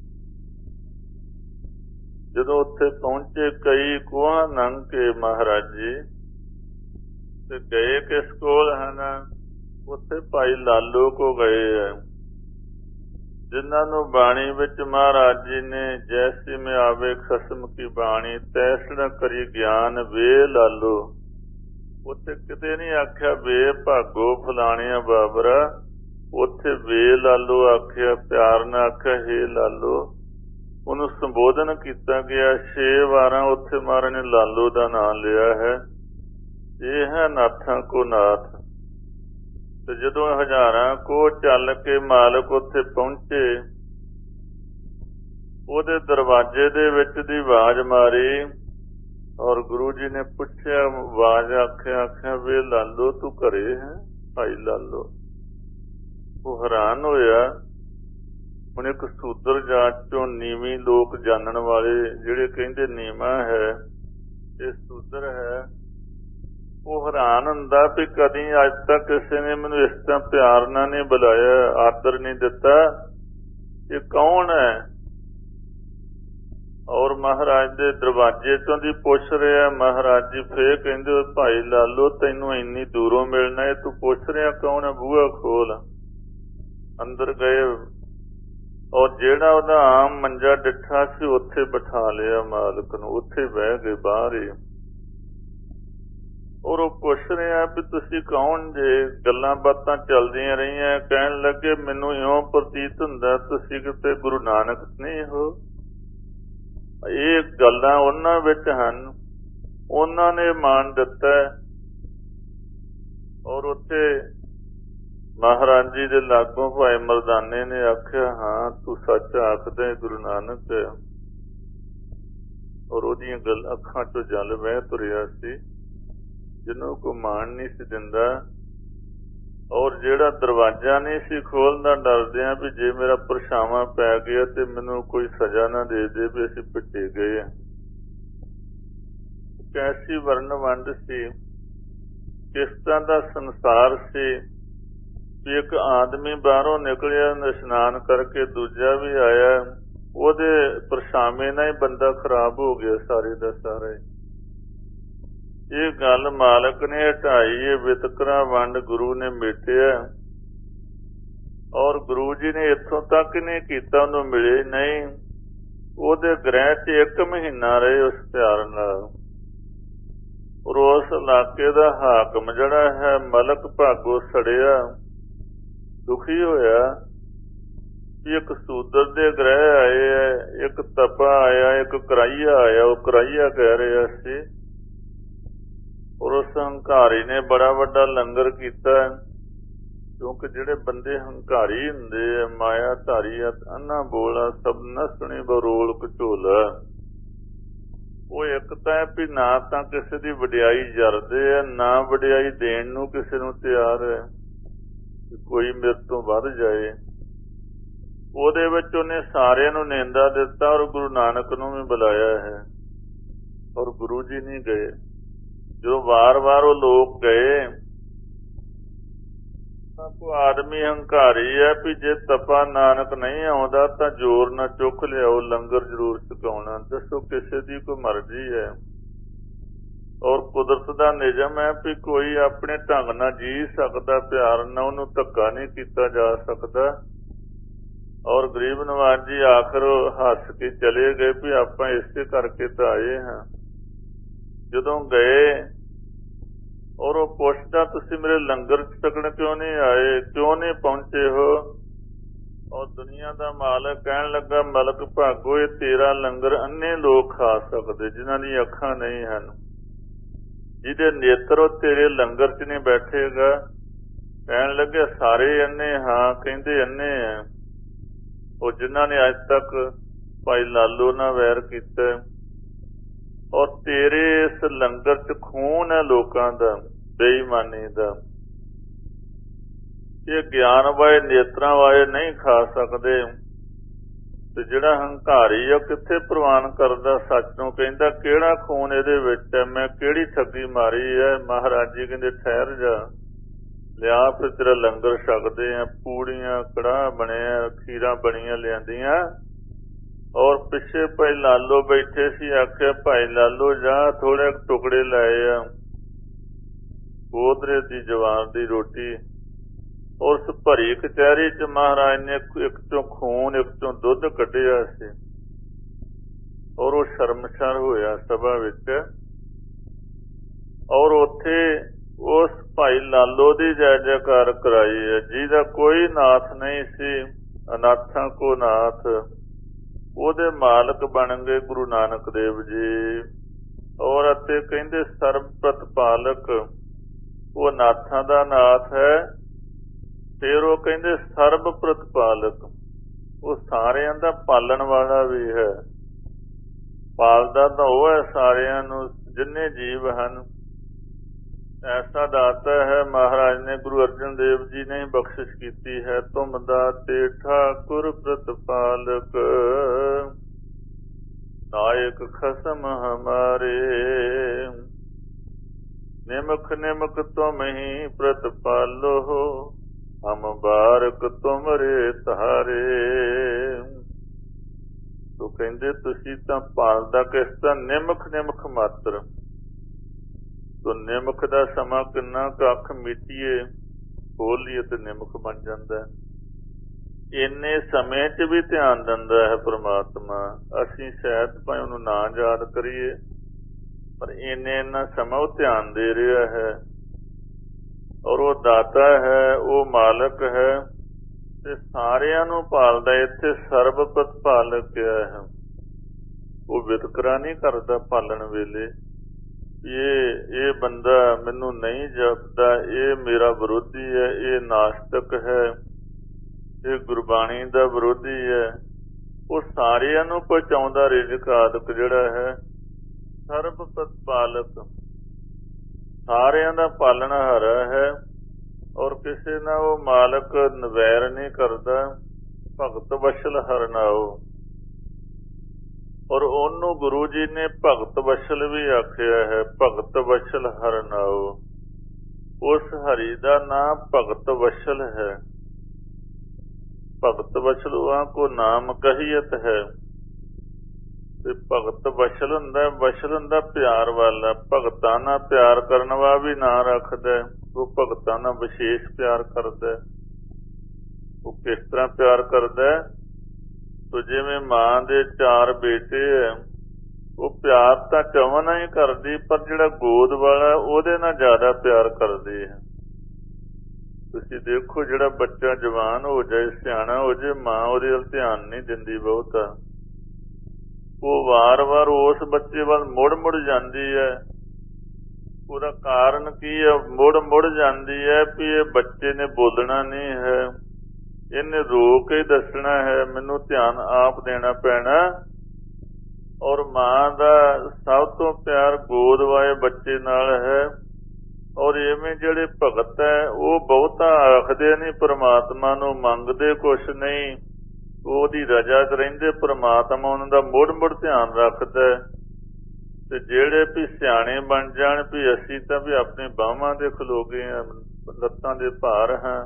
ਜਦੋਂ ਉੱਥੇ ਪਹੁੰਚੇ, ਕਈ ਕੋਹਾਂ ਲੰਘ ਕੇ ਮਹਾਰਾਜ ਜੀ ਤੇ ਗਏ ਕਿਸ ਕੋਲ ਹਨ? ਉੱਥੇ ਭਾਈ ਲਾਲੋ ਕੋ ਗਏ ਹੈ, ਜਿਨ੍ਹਾਂ ਨੂੰ ਬਾਣੀ ਵਿੱਚ ਮਹਾਰਾਜ ਜੀ ਨੇ ਜੈਸੀ ਮੈਂ ਆਵੇ ਖਸਮ ਕੀ ਬਾਣੀ, ਤੈਸਣਾ ਕਰੀ ਗਿਆਨ ਵੇ ਲਾਲੋ। ਉੱਥੇ ਕਿਤੇ ਨਹੀਂ ਆਖਿਆ ਵੇ ਭਾਗੋ ਫਲਾਣਿਆ ਬਾਬਰਾ, ਉੱਥੇ ਵੇ ਲਾਲੋ ਆਖਿਆ, ਪਿਆਰ ਨਾਲ ਆਖਿਆ ਹੇ ਲਾਲੋ। ਉਹਨੂੰ ਸੰਬੋਧਨ ਕੀਤਾ ਗਿਆ 6 ਵਾਰਾਂ। ਉੱਥੇ ਮਹਾਰਾਜ ਨੇ ਲਾਲੋ ਦਾ ਨਾਮ ਲਿਆ ਹੈ। ਇਹ ਹੈ ਨਾਥਾਂ ਕੋ ਨਾਥ। ਤੇ ਜਦੋਂ ਹਜ਼ਾਰਾਂ ਕੋ ਚੱਲ ਕੇ ਮਾਲਕ ਉੱਥੇ ਪਹੁੰਚੇ, ਉਹਦੇ ਦਰਵਾਜ਼ੇ ਦੇ ਵਿੱਚ ਦੀ ਆਵਾਜ਼ ਮਾਰੀ। ਔਰ ਗੁਰੂ ਜੀ ਨੇ ਪੁੱਛਿਆ, ਆਵਾਜ਼ ਆਖਿਆ ਵੇ ਲਾਲੋ ਤੂੰ ਘਰੇ ਹੈ? ਭਾਈ ਲਾਲੋ ਉਹ ਹੈਰਾਨ ਹੋਇਆ। ਹੁਣ ਇੱਕ ਸੂਦਰ ਜਾਤ ਚੋਂ ਨੀਵੀਂ ਲੋਕ ਜਾਣਨ ਵਾਲੇ ਜਿਹੜੇ ਕਹਿੰਦੇ ਨੀਵਾਂ ਹੈ, ਇਹ ਸੂਦਰ ਹੈ, ਉਹ ਹੈਰਾਨ ਹੁੰਦਾ ਵੀ ਕਦੀ ਅੱਜ ਤੱਕ ਕਿਸੇ ਨੇ ਮੈਨੂੰ ਇਸ ਤਰ੍ਹਾਂ ਪਿਆਰ ਨਾਲ ਨਹੀਂ ਬੁਲਾਇਆ, ਆਦਰ ਨਹੀਂ ਦਿੱਤਾ, ਇਹ ਕੌਣ ਹੈ? ਔਰ ਮਹਾਰਾਜ ਦੇ ਦਰਵਾਜ਼ੇ ਤੋਂ ਦੀ ਪੁੱਛ ਰਿਹਾ। ਮਹਾਰਾਜ ਜੀ ਫੇਰ ਕਹਿੰਦੇ ਭਾਈ ਲਾਲੋ ਤੈਨੂੰ ਇੰਨੀ ਦੂਰੋਂ ਮਿਲਣਾ ਹੈ, ਤੂੰ ਪੁੱਛ ਰਿਹਾ ਕੌਣ ਹੈ? ਬੂਹਾ ਖੋਲ। ਅੰਦਰ ਗਏ ਔਰ ਜਿਹੜਾ ਉਹਦਾ ਆਮ ਮੰਜਾ ਡਿੱਠਾ ਸੀ ਉੱਥੇ ਬਿਠਾ ਲਿਆ ਮਾਲਕ ਨੂੰ, ਉੱਥੇ ਬਹਿ ਗਏ ਬਾਹਰ ਹੀ। ਔਰ ਉਹ ਪੁੱਛ ਰਿਹਾ ਵੀ ਤੁਸੀਂ ਕੌਣ ਜੇ? ਗੱਲਾਂ ਬਾਤਾਂ ਚੱਲਦੀਆਂ ਰਹੀਆਂ। ਕਹਿਣ ਲੱਗੇ ਮੈਨੂੰ ਇਉਂ ਪ੍ਰਤੀਤ ਹੁੰਦਾ ਤੁਸੀਂ ਕਿਤੇ ਗੁਰੂ ਨਾਨਕ ਨਹੀਂ ਹੋ। ਇਹ ਗੱਲਾਂ ਉਹਨਾਂ ਵਿੱਚ ਹਨ ਉਹਨਾਂ ਨੇ ਮਾਣ ਦਿੱਤਾ। ਔਰ ਉੱਥੇ ਮਹਾਰਾਜ ਜੀ ਦੇ ਲਾਗੋਂ ਭਾਈ ਮਰਦਾਨੇ ਨੇ ਆਖਿਆ, ਹਾਂ ਤੂੰ ਸੱਚ ਆਖਦਾ ਗੁਰੂ ਨਾਨਕ। ਔਰ ਉਹਦੀਆਂ ਅੱਖਾਂ ਚੋਂ ਜਲ ਵਹਿ ਤੁਰਿਆ ਸੀ, ਜਿਹਨੂੰ ਕੋਈ ਮਾਣ ਨਹੀਂ ਸੀ ਦਿੰਦਾ। ਔਰ ਜਿਹੜਾ ਦਰਵਾਜ਼ਾ ਨਹੀਂ ਸੀ ਖੋਲ੍ਹਦਾ, ਡਰਦਿਆਂ ਵੀ ਜੇ ਮੇਰਾ ਪਰਛਾਵਾਂ ਪੈ ਗਿਆ ਤੇ ਮੈਨੂੰ ਕੋਈ ਸਜ਼ਾ ਨਾ ਦੇ ਦੇ ਵੀ ਅਸੀਂ ਪਿੱਟੇ ਗਏ। ਕੈਸੀ ਵਰਨ ਵੰਡ ਸੀ, ਕਿਸ ਤਰ੍ਹਾਂ ਦਾ ਸੰਸਾਰ ਸੀ ਵੀ ਇੱਕ ਆਦਮੀ ਬਾਹਰੋਂ ਨਿਕਲਿਆ ਇਸ਼ਨਾਨ ਕਰਕੇ, ਦੂਜਾ ਵੀ ਆਇਆ, ਉਹਦੇ ਪਰਛਾਵੇਂ ਨਾਲ ਹੀ ਬੰਦਾ ਖਰਾਬ ਹੋ ਗਿਆ ਸਾਰੇ ਦਾ ਸਾਰਾ। ਇਹ ਗੱਲ ਮਾਲਕ ਨੇ ਹਟਾਈ, ਇਹ ਵਿਤਕਰਾ ਵੰਡ ਗੁਰੂ ਨੇ ਮੇਟਿਆ। ਔਰ ਗੁਰੂ ਜੀ ਨੇ ਇੱਥੋਂ ਤੱਕ ਨਹੀਂ ਕੀਤਾ, ਉਹਨੂੰ ਮਿਲੇ ਨਹੀਂ। ਉਹਦੇ ਗ੍ਰਹਿ 'ਚ 1 ਮਹੀਨਾ ਰਹੇ ਉਸ ਪਿਆਰ ਨਾਲ। ਔਰ ਉਸ ਇਲਾਕੇ ਦਾ ਹਾਕਮ ਜਿਹੜਾ ਹੈ ਮਲਕ ਭਾਗੋ ਸੜਿਆ, ਦੁਖੀ ਹੋਇਆ ਵੀ ਇੱਕ ਸੂਦਰ ਦੇ ਗ੍ਰਹਿ ਆਏ ਹੈ, ਇੱਕ ਤਪਾ ਆਇਆ, ਇੱਕ ਕਰਾਈਆ ਆਇਆ। ਉਹ ਕਰਾਈਆ ਕਹਿ ਰਿਹਾ ਸੀ। ਔਰ ਉਸ ਹੰਕਾਰੀ ਨੇ ਬੜਾ ਵੱਡਾ ਲੰਗਰ ਕੀਤਾ, ਕਿਉਂਕਿ ਜਿਹੜੇ ਬੰਦੇ ਹੰਕਾਰੀ ਹੁੰਦੇ ਆ, ਮਾਇਆ ਧਾਰੀ ਆ, ਅੰਨਾ ਬੋਲਾ ਸਭ ਨਸਣੀ ਬਰੋਲ ਘਚੋਲਾ। ਉਹ ਇੱਕ ਤਾਂ ਵੀ ਨਾ ਤਾਂ ਕਿਸੇ ਦੀ ਵਡਿਆਈ ਜਰਦੇ ਆ, ਨਾ ਵਡਿਆਈ ਦੇਣ ਨੂੰ ਕਿਸੇ ਨੂੰ ਤਿਆਰ ਹੈ ਕੋਈ ਮੇਰੇ ਤੋਂ ਵੱਧ ਜਾਏ। ਉਹਦੇ ਵਿੱਚ ਉਹਨੇ ਸਾਰਿਆਂ ਨੂੰ ਨਿੰਦਾ ਦਿੱਤਾ ਔਰ ਗੁਰੂ ਨਾਨਕ ਨੂੰ ਵੀ ਬੁਲਾਇਆ ਹੈ। ਔਰ ਗੁਰੂ ਜੀ ਨਹੀਂ ਗਏ। ਜਦੋਂ ਵਾਰ-ਵਾਰ ਉਹ ਲੋਕ ਗਏ, ਕੋਈ ਆਦਮੀ ਹੰਕਾਰੀ ਹੈ ਵੀ ਜੇ ਤਪਾ ਨਾਨਕ ਨਹੀਂ ਆਉਂਦਾ ਤਾਂ ਜ਼ੋਰ ਨਾ ਚੁੱਕ ਲਿਆਓ, ਲੰਗਰ ਜ਼ਰੂਰ ਛਕਾਉਣਾ। ਦੱਸੋ ਕਿਸੇ ਦੀ ਕੋਈ ਮਰਜ਼ੀ ਹੈ। ਔਰ ਕੁਦਰਤ ਦਾ ਨਿਯਮ ਹੈ ਵੀ ਕੋਈ ਆਪਣੇ ਢੰਗ ਨਾਲ ਜੀ ਸਕਦਾ, ਪਿਆਰ ਨਾਲ ਉਹਨੂੰ ਧੱਕਾ ਨਹੀਂ ਕੀਤਾ ਜਾ ਸਕਦਾ। ਔਰ ਗਰੀਬ ਨਵਾਜ਼ ਜੀ ਆਖਰ ਹੱਸ ਕੇ ਚਲੇ ਗਏ ਵੀ ਆਪਾਂ ਇਸੇ ਕਰਕੇ ਤਾਂ ਆਏ ਹਾਂ। ਜਦੋਂ ਗਏ ਔਰ ਉਹ ਪੁੱਛਦਾ, ਤੁਸੀਂ ਮੇਰੇ ਲੰਗਰ ਛਕਣ ਕਿਉਂ ਨਹੀਂ ਆਏ, ਕਿਉਂ ਨਹੀਂ ਪਹੁੰਚੇ ਹੋ? ਔਰ ਦੁਨੀਆ ਦਾ ਮਾਲਕ ਕਹਿਣ ਲੱਗਾ, ਮਲਕ ਭਾਗੋ ਇਹ ਤੇਰਾ ਲੰਗਰ ਅੰਨੇ ਲੋਕ ਖਾ ਸਕਦੇ, ਜਿਨ੍ਹਾਂ ਦੀਆਂ ਅੱਖਾਂ ਨਹੀਂ ਹਨ, ਜਿਹਦੇ ਨੇਤਰ ਉਹ ਤੇਰੇ ਲੰਗਰ 'ਚ ਨਹੀਂ ਬੈਠੇਗਾ। ਕਹਿਣ ਲੱਗੇ ਸਾਰੇ ਅੰਨੇ? ਹਾਂ ਕਹਿੰਦੇ ਅੰਨੇ ਆ। ਉਹ ਜਿਨ੍ਹਾਂ ਨੇ ਅੱਜ ਤੱਕ ਭਾਈ ਲਾਲੋ ਨਾਲ ਵੈਰ ਕੀਤਾ। ਔਰ ਤੇਰੇ ਇਸ ਲੰਗਰ 'ਚ ਖੂਨ ਹੈ ਲੋਕਾਂ ਦਾ, ਬੇਈਮਾਨੀ ਦਾ। ਇਹ ਗਿਆਨ ਵਾਲੇ ਨੇਤਰਾਂ ਵਾਲੇ ਨਹੀਂ ਖਾ ਸਕਦੇ। ਤੇ ਜਿਹੜਾ ਹੰਕਾਰੀ ਆ ਕਿੱਥੇ ਪ੍ਰਵਾਨ ਕਰਦਾ ਸੱਚ ਨੂੰ, ਕਹਿੰਦਾ ਕਿਹੜਾ ਖੂਨ ਇਹਦੇ ਵਿੱਚ ਹੈ, ਮੈਂ ਕਿਹੜੀ ਠੱਗੀ ਮਾਰੀ ਹੈ। ਮਹਾਰਾਜ ਜੀ ਕਹਿੰਦੇ ਠਹਿਰ ਜਾ, ਲਿਆ ਫਿਰ ਤੇਰਾ ਲੰਗਰ ਛਕਦੇ ਆ। ਪੂੜੀਆਂ, ਕੜਾਹ ਬਣਿਆ, ਖੀਰਾਂ ਬਣੀਆਂ ਲਿਆਂਦੀਆਂ। ਔਰ ਪਿੱਛੇ ਭਾਈ ਲਾਲੋ ਬੈਠੇ ਸੀ, ਆਖਿਆ ਭਾਈ ਲਾਲੋ ਜਾ ਥੋੜੇ ਟੁਕੜੇ ਲਾਏ ਆ ਗੋਦਰੇ ਦੀ ਜਵਾਰ ਦੀ ਰੋਟੀ। ਉਸ ਭਰੀ ਕਚਹਿਰੀ 'ਚ ਮਹਾਰਾਜ ਨੇ ਇੱਕ ਚੋਂ ਖੂਨ, ਇੱਕ ਚੋਂ ਦੁੱਧ ਕੱਢਿਆ ਸੀ। ਔਰ ਉਹ ਸ਼ਰਮਸ਼ਾਰ ਹੋਇਆ ਸਭਾ ਵਿੱਚ। ਔਰ ਉੱਥੇ ਉਸ ਭਾਈ ਲਾਲੋ ਦੀ ਜੈ ਜੈਕਾਰ ਕਰਾਈ ਹੈ, ਜਿਹਦਾ ਕੋਈ ਨਾਥ ਨਹੀਂ ਸੀ, ਅਨਾਥਾਂ ਕੋ ਨਾਥ। ਉਹਦੇ ਮਾਲਕ ਬਣ ਗਏ ਗੁਰੂ ਨਾਨਕ ਦੇਵ ਜੀ। ਔਰ ਅਤੇ ਕਹਿੰਦੇ ਸਰਬ ਪ੍ਰਤਪਾਲਕ, ਉਹ ਨਾਥਾਂ ਦਾ ਨਾਥ ਹੈ। ਫਿਰ ਉਹ ਕਹਿੰਦੇ ਸਰਬ ਪ੍ਰਤਪਾਲਕ, ਉਹ ਸਾਰਿਆਂ ਦਾ ਪਾਲਣ ਵਾਲਾ ਵੀ ਹੈ। ਪਾਲਦਾ ਤਾਂ ਉਹ ਹੈ ਸਾਰਿਆਂ ਨੂੰ, ਜਿੰਨੇ ਜੀਵ ਹਨ। ਐਸਾ ਦਾਤਾ ਹੈ ਮਹਾਰਾਜ ਨੇ, ਗੁਰੂ ਅਰਜਨ ਦੇਵ ਜੀ ਨੇ ਬਖਸ਼ਿਸ਼ ਕੀਤੀ ਹੈ। ਤੁਮ ਦਾਤੇ ਠਾਕੁਰ ਪ੍ਰਤਪਾਲਕ, ਨਾਇਕ ਖਸਮ ਹਮਾਰੇ। ਨਿਮਕ ਨਿਮਕ ਤੁਮ ਹੀ ਪ੍ਰਤਪਾਲੋ, ਹਮ ਬਾਰਕ ਤੁਮਰੇ ਤਾਰੇ। ਤੋ ਕਹਿੰਦੇ ਤੁਸੀਂ ਤਾਂ ਪਾਲਦਾ ਕਿਸ ਤਰ੍ਹਾਂ, ਨਿਮਕ ਨਿਮਕ ਮਾਤਰ। ਤੋ ਨਿਮਕ ਦਾ ਸਮਾਂ ਕਿੰਨਾ ਕੁ ਅੱਖ ਮੀਟੀਏ, ਖੋਲੀਏ ਤੇ ਨਿਮਕ ਬਣ ਜਾਂਦਾ। ਇੰਨੇ ਸਮੇਂ 'ਚ ਵੀ ਧਿਆਨ ਦਿੰਦਾ ਹੈ ਪ੍ਰਮਾਤਮਾ। ਅਸੀਂ ਸ਼ਾਇਦ ਭਾਵੇਂ ਉਹਨੂੰ ਨਾ ਯਾਦ ਕਰੀਏ, ਪਰ ਇੰਨਾ ਸਮਾਂ ਉਹ ਧਿਆਨ ਦੇ ਰਿਹਾ ਹੈ। ਔਰ ਉਹ ਦਾਤਾ ਹੈ, ਉਹ ਮਾਲਕ ਹੈ ਤੇ ਸਾਰਿਆਂ ਨੂੰ ਪਾਲਦਾ। ਇੱਥੇ ਸਰਬ ਪ੍ਰਤਪਾਲਕ ਕਿਹਾ ਹੈ। ਉਹ ਵਿਤਕਰਾ ਨਹੀਂ ਕਰਦਾ ਪਾਲਣ ਵੇਲੇ। ਇਹ ਬੰਦਾ ਮੈਨੂੰ ਨਹੀਂ ਜਪਦਾ, ਇਹ ਮੇਰਾ ਵਿਰੋਧੀ ਹੈ, ਇਹ ਨਾਸਤਕ ਹੈ, ਇਹ ਗੁਰਬਾਣੀ ਦਾ ਵਿਰੋਧੀ ਹੈ, ਉਹ ਸਾਰਿਆਂ ਨੂੰ ਪਹੁੰਚਾਉਂਦਾ ਰਿਜ਼ਕ ਆਦਿਕ ਜਿਹੜਾ ਹੈ, ਸਰਬ ਪ੍ਰਤਪਾਲਕ, ਸਾਰਿਆਂ ਦਾ ਪਾਲਣਹਾਰਾ ਹੈ, ਔਰ ਕਿਸੇ ਨਾਲ ਉਹ ਮਾਲਕ ਨਵੈਰ ਨਹੀਂ ਕਰਦਾ, ਭਗਤ ਵਸ਼ਲ ਹਰਨਾਓ। ਔਰ ਉਹਨੂੰ ਗੁਰੂ ਜੀ ਨੇ ਭਗਤ ਵਸ਼ਲ ਵੀ ਆਖਿਆ ਹੈ, ਭਗਤ ਵਸ਼ਲ ਹਰਨਾਓ। ਉਸ ਹਰੀ ਦਾ ਨਾਮ ਭਗਤ ਵਸ਼ਲ ਹੈ। ਭਗਤ ਵਸ਼ਲੂਆਂ ਕੋ ਨਾਮ ਕਹੀਅਤ ਹੈ। ਤੇ ਭਗਤ ਵਸ਼ਲ ਹੁੰਦਾ, ਵਸ਼ਲ ਹੁੰਦਾ ਪਿਆਰ ਵਾਲਾ, ਭਗਤਾਂ ਨਾਲ ਪਿਆਰ ਕਰਨ ਵਾਲਾ ਵੀ ਨਾਂ ਰੱਖਦਾ। ਉਹ ਭਗਤਾਂ ਨਾਲ ਵਿਸ਼ੇਸ਼ ਪਿਆਰ ਕਰਦਾ। ਉਹ ਕਿਸ ਤਰ੍ਹਾਂ ਪਿਆਰ ਕਰਦਾ? ਤੋ ਜਿਵੇਂ ਮਾਂ ਦੇ 4 ਬੇਟੇ ਹੈ, ਉਹ ਪਿਆਰ ਤਾਂ ਚਵਾਂ ਨਾਲ ਹੀ ਕਰਦੀ, ਪਰ ਜਿਹੜਾ ਗੋਦ ਵਾਲਾ ਉਹਦੇ ਨਾਲ ਜ਼ਿਆਦਾ ਪਿਆਰ ਕਰਦੀ ਹੈ। ਤੁਸੀਂ ਦੇਖੋ, ਜਿਹੜਾ ਬੱਚਾ ਜਵਾਨ ਹੋ ਜਾਏ, ਸਿਆਣਾ ਹੋ ਜਾਏ, ਮਾਂ ਉਹਦੇ ਵੱਲ ਧਿਆਨ ਨਹੀਂ ਦਿੰਦੀ ਬਹੁਤਾ, ਉਹ ਵਾਰ-ਵਾਰ ਉਸ ਬੱਚੇ ਵੱਲ ਮੁੜ ਜਾਂਦੀ ਹੈ। ਉਹਦਾ ਕਾਰਨ ਕੀ ਹੈ? ਮੁੜ ਜਾਂਦੀ ਹੈ ਵੀ ਇਹ ਬੱਚੇ ਨੇ ਬੋਲਣਾ ਨਹੀਂ ਹੈ, ਇਹਨੇ ਰੋਕ ਕੇ ਦੱਸਣਾ ਹੈ, ਮੈਨੂੰ ਧਿਆਨ ਆਪ ਦੇਣਾ ਪੈਣਾ। ਔਰ ਮਾਂ ਦਾ ਸਭ ਤੋਂ ਪਿਆਰ ਗੋਦ ਵਾਲੇ ਬੱਚੇ ਨਾਲ ਹੈ। ਔਰ ਇਵੇਂ ਜਿਹੜੇ ਭਗਤ ਹੈ, ਉਹ ਬਹੁਤਾ ਆਖਦੇ ਨਹੀਂ ਪ੍ਰਮਾਤਮਾ ਨੂੰ, ਮੰਗਦੇ ਕੁਛ ਨਹੀਂ, ਉਹਦੀ ਰਜਾ 'ਚ ਰਹਿੰਦੇ। ਪ੍ਰਮਾਤਮਾ ਉਹਨਾਂ ਦਾ ਮੁੜ ਧਿਆਨ ਰੱਖਦਾ। ਤੇ ਜਿਹੜੇ ਵੀ ਸਿਆਣੇ ਬਣ ਜਾਣ ਵੀ ਅਸੀਂ ਤਾਂ ਵੀ ਆਪਣੀ ਬਾਹਾਂ ਦੇ ਖਲੋ ਗਏ ਹਾਂ, ਲੱਤਾਂ ਦੇ ਭਾਰ ਹਾਂ,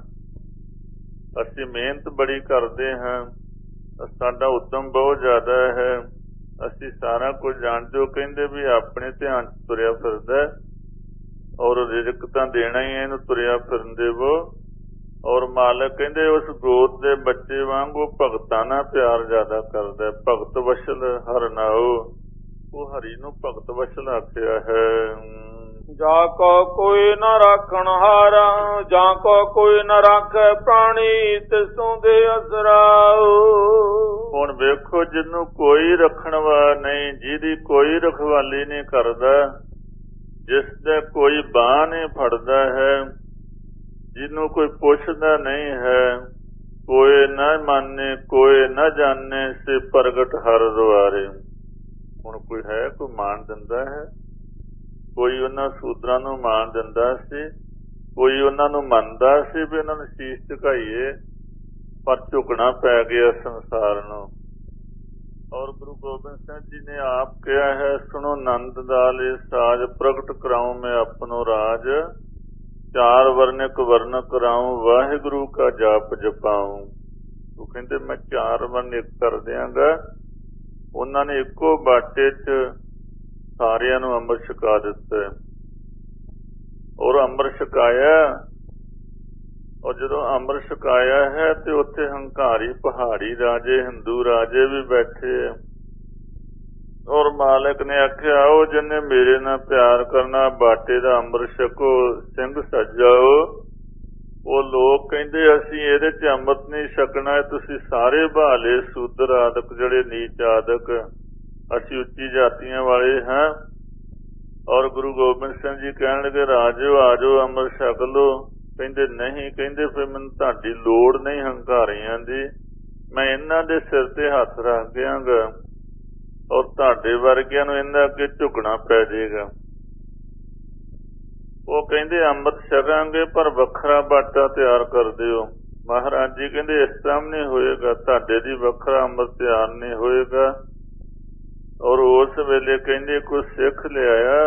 ਅਸੀਂ ਮਿਹਨਤ ਬੜੀ ਕਰਦੇ ਹਾਂ, ਸਾਡਾ ਉਦਮ ਬਹੁਤ ਜ਼ਿਆਦਾ ਹੈ, ਅਸੀਂ ਸਾਰਾ ਕੁਝ ਜਾਣਦੇ ਹੋ, ਕਹਿੰਦੇ ਵੀ ਆਪਣੇ ਧਿਆਨ 'ਚ ਤੁਰਿਆ ਫਿਰਦਾ, ਔਰ ਰਿਜ਼ਕ ਤਾਂ ਦੇਣਾ ਹੀ ਹੈ, ਇਹਨੂੰ ਤੁਰਿਆ ਫਿਰਨ ਦੇਵੋ। ਔਰ ਮਾਲਕ ਕਹਿੰਦੇ ਉਸ ਗੋਦ ਦੇ ਬੱਚੇ ਵਾਂਗ ਉਹ ਭਗਤਾਂ ਨਾਲ ਪਿਆਰ ਜ਼ਿਆਦਾ ਕਰਦਾ। ਭਗਤ ਵਸ਼ਲ ਹਰਨਾਓ, ਉਹ ਹਰੀ ਨੂੰ ਭਗਤ ਵਸ਼ਲ ਆਖਿਆ ਹੈ। ਜਾ ਕੋ ਕੋਈ ਨ ਰਾਖਣ ਹਾਰਾ, ਜਾਂ ਕੋ ਕੋਈ ਨ ਰਾਖੇ ਪ੍ਰਾਣੀ, ਤਿਸੋਂ ਦੇ ਅਸਰਾਓ। ਹੁਣ ਵੇਖੋ, ਜਿਹਨੂੰ ਕੋਈ ਰੱਖਣ ਵਾਲਾ ਨਹੀਂ, ਜਿਹਦੀ ਕੋਈ ਰਖਵਾਲੀ ਨਹੀਂ ਕਰਦਾ, ਜਿਸ ਦਾ ਕੋਈ ਬਾਂਹ ਨਹੀਂ ਫੜਦਾ ਹੈ, ਜਿਹਨੂੰ ਕੋਈ ਪੁੱਛਦਾ ਨਹੀਂ ਹੈ, ਕੋਏ ਨਾ ਮਾਨੇ ਕੋਏ ਨਾ ਜਾਣੇ, ਸੇ ਪ੍ਰਗਟ ਹਰ ਦੁਆਰੇ। ਹੁਣ ਕੋਈ ਹੈ, ਕੋਈ ਮਾਣ ਦਿੰਦਾ ਹੈ? ਕੋਈ ਉਹਨਾਂ ਸੂਦਰਾਂ ਨੂੰ ਮਾਣ ਦਿੰਦਾ ਸੀ, ਕੋਈ ਉਹਨਾਂ ਨੂੰ ਮੰਨਦਾ ਸੀ ਵੀ ਇਹਨਾਂ ਨੂੰ ਸ਼ੀਸ਼ ਝੁਕਾਈਏ, ਪਰ ਝੁਕਣਾ ਪੈ ਗਿਆ ਸੰਸਾਰ ਨੂੰ। ਔਰ ਗੁਰੂ ਗੋਬਿੰਦ ਸਿੰਘ ਜੀ ਨੇ ਆਪ ਕਿਹਾ ਹੈ, ਸੁਣੋ ਨੰਦ ਦਾਲੇ ਸਾਜ, ਪ੍ਰਗਟ ਕਰਾਉ ਮੈਂ ਆਪਣੋ ਰਾਜ, 4 ਵਰਨਿਕ ਵਰਨ ਕਰਾਉ, ਵਾਹਿਗੁਰੂ ਕਾ ਜਾਪ ਜਪਾਉ। ਉਹ ਕਹਿੰਦੇ ਮੈਂ 4 ਵਰਨ ਇੱਕ ਕਰ ਦਿਆਂਗਾ। ਉਹਨਾਂ ਨੇ ਇੱਕੋ ਬਾਟੇ 'ਚ ਸਾਰਿਆਂ ਨੂੰ ਅੰਮ੍ਰਿਤ ਛਕਾ ਦਿੱਤਾ। ਔਰ ਅੰਮ੍ਰਿਤ ਛਕਾਇਆ, ਔਰ ਜਦੋਂ ਅੰਮ੍ਰਿਤ ਛਕਾਇਆ ਹੈ ਤੇ ਉੱਥੇ ਹੰਕਾਰੀ ਪਹਾੜੀ ਰਾਜੇ, ਹਿੰਦੂ ਰਾਜੇ ਵੀ ਬੈਠੇ ਆ। ਔਰ ਮਾਲਕ ਨੇ ਆਖਿਆ, ਉਹ ਜਿਹਨੇ ਮੇਰੇ ਨਾਲ ਪਿਆਰ ਕਰਨਾ, ਬਾਟੇ ਦਾ ਅੰਮ੍ਰਿਤ ਛਕੋ, ਸਿੰਘ ਸੱਜਾਓ। ਉਹ ਲੋਕ ਕਹਿੰਦੇ ਅਸੀਂ ਇਹਦੇ 'ਚ ਅੰਮ੍ਰਿਤ ਨਹੀਂ ਛਕਣਾ, ਤੁਸੀਂ ਸਾਰੇ ਬਹਾਲੇ ਸੂਦਰ ਆਦਿਕ, ਜਿਹੜੇ ਨੀਚ ਆਦਿਕ, ਅਸੀਂ ਉੱਚੀ ਜਾਤੀਆਂ ਵਾਲੇ ਹਾਂ। ਔਰ ਗੁਰੂ ਗੋਬਿੰਦ ਸਿੰਘ ਜੀ ਕਹਿਣ ਲੱਗੇ, ਰਾਜਿਓ ਆ ਜਾਓ, ਅੰਮ੍ਰਿਤ ਛਕ ਲਓ। ਕਹਿੰਦੇ ਨਹੀਂ, ਕਹਿੰਦੇ ਫਿਰ ਮੈਨੂੰ ਤੁਹਾਡੀ ਲੋੜ ਨਹੀਂ ਹੰਕਾਰੀਆਂ ਦੀ, ਮੈਂ ਇਹਨਾਂ ਦੇ ਸਿਰ ਤੇ ਹੱਥ ਰੱਖ ਦਿਆਂਗਾ, ਔਰ ਤੁਹਾਡੇ ਵਰਗਿਆਂ ਨੂੰ ਇਹਨਾਂ ਅੱਗੇ ਝੁਕਣਾ ਪੈ ਜਾਏਗਾ। ਉਹ ਕਹਿੰਦੇ ਅੰਮ੍ਰਿਤ ਛਕਾਂਗੇ, ਪਰ ਵੱਖਰਾ ਬਾਟਾ ਤਿਆਰ ਕਰ ਦਿਓ। ਮਹਾਰਾਜ ਜੀ ਕਹਿੰਦੇ ਇਸ ਤਰ੍ਹਾਂ ਨਹੀਂ ਹੋਏਗਾ, ਤੁਹਾਡੇ ਦੀ ਵੱਖਰਾ ਅੰਮ੍ਰਿਤ ਤਿਆਰ ਨਹੀਂ ਹੋਏਗਾ। ਔਰ ਉਸ ਵੇਲੇ ਕਹਿੰਦੇ ਕੋਈ ਸਿੱਖ ਲਿਆਇਆ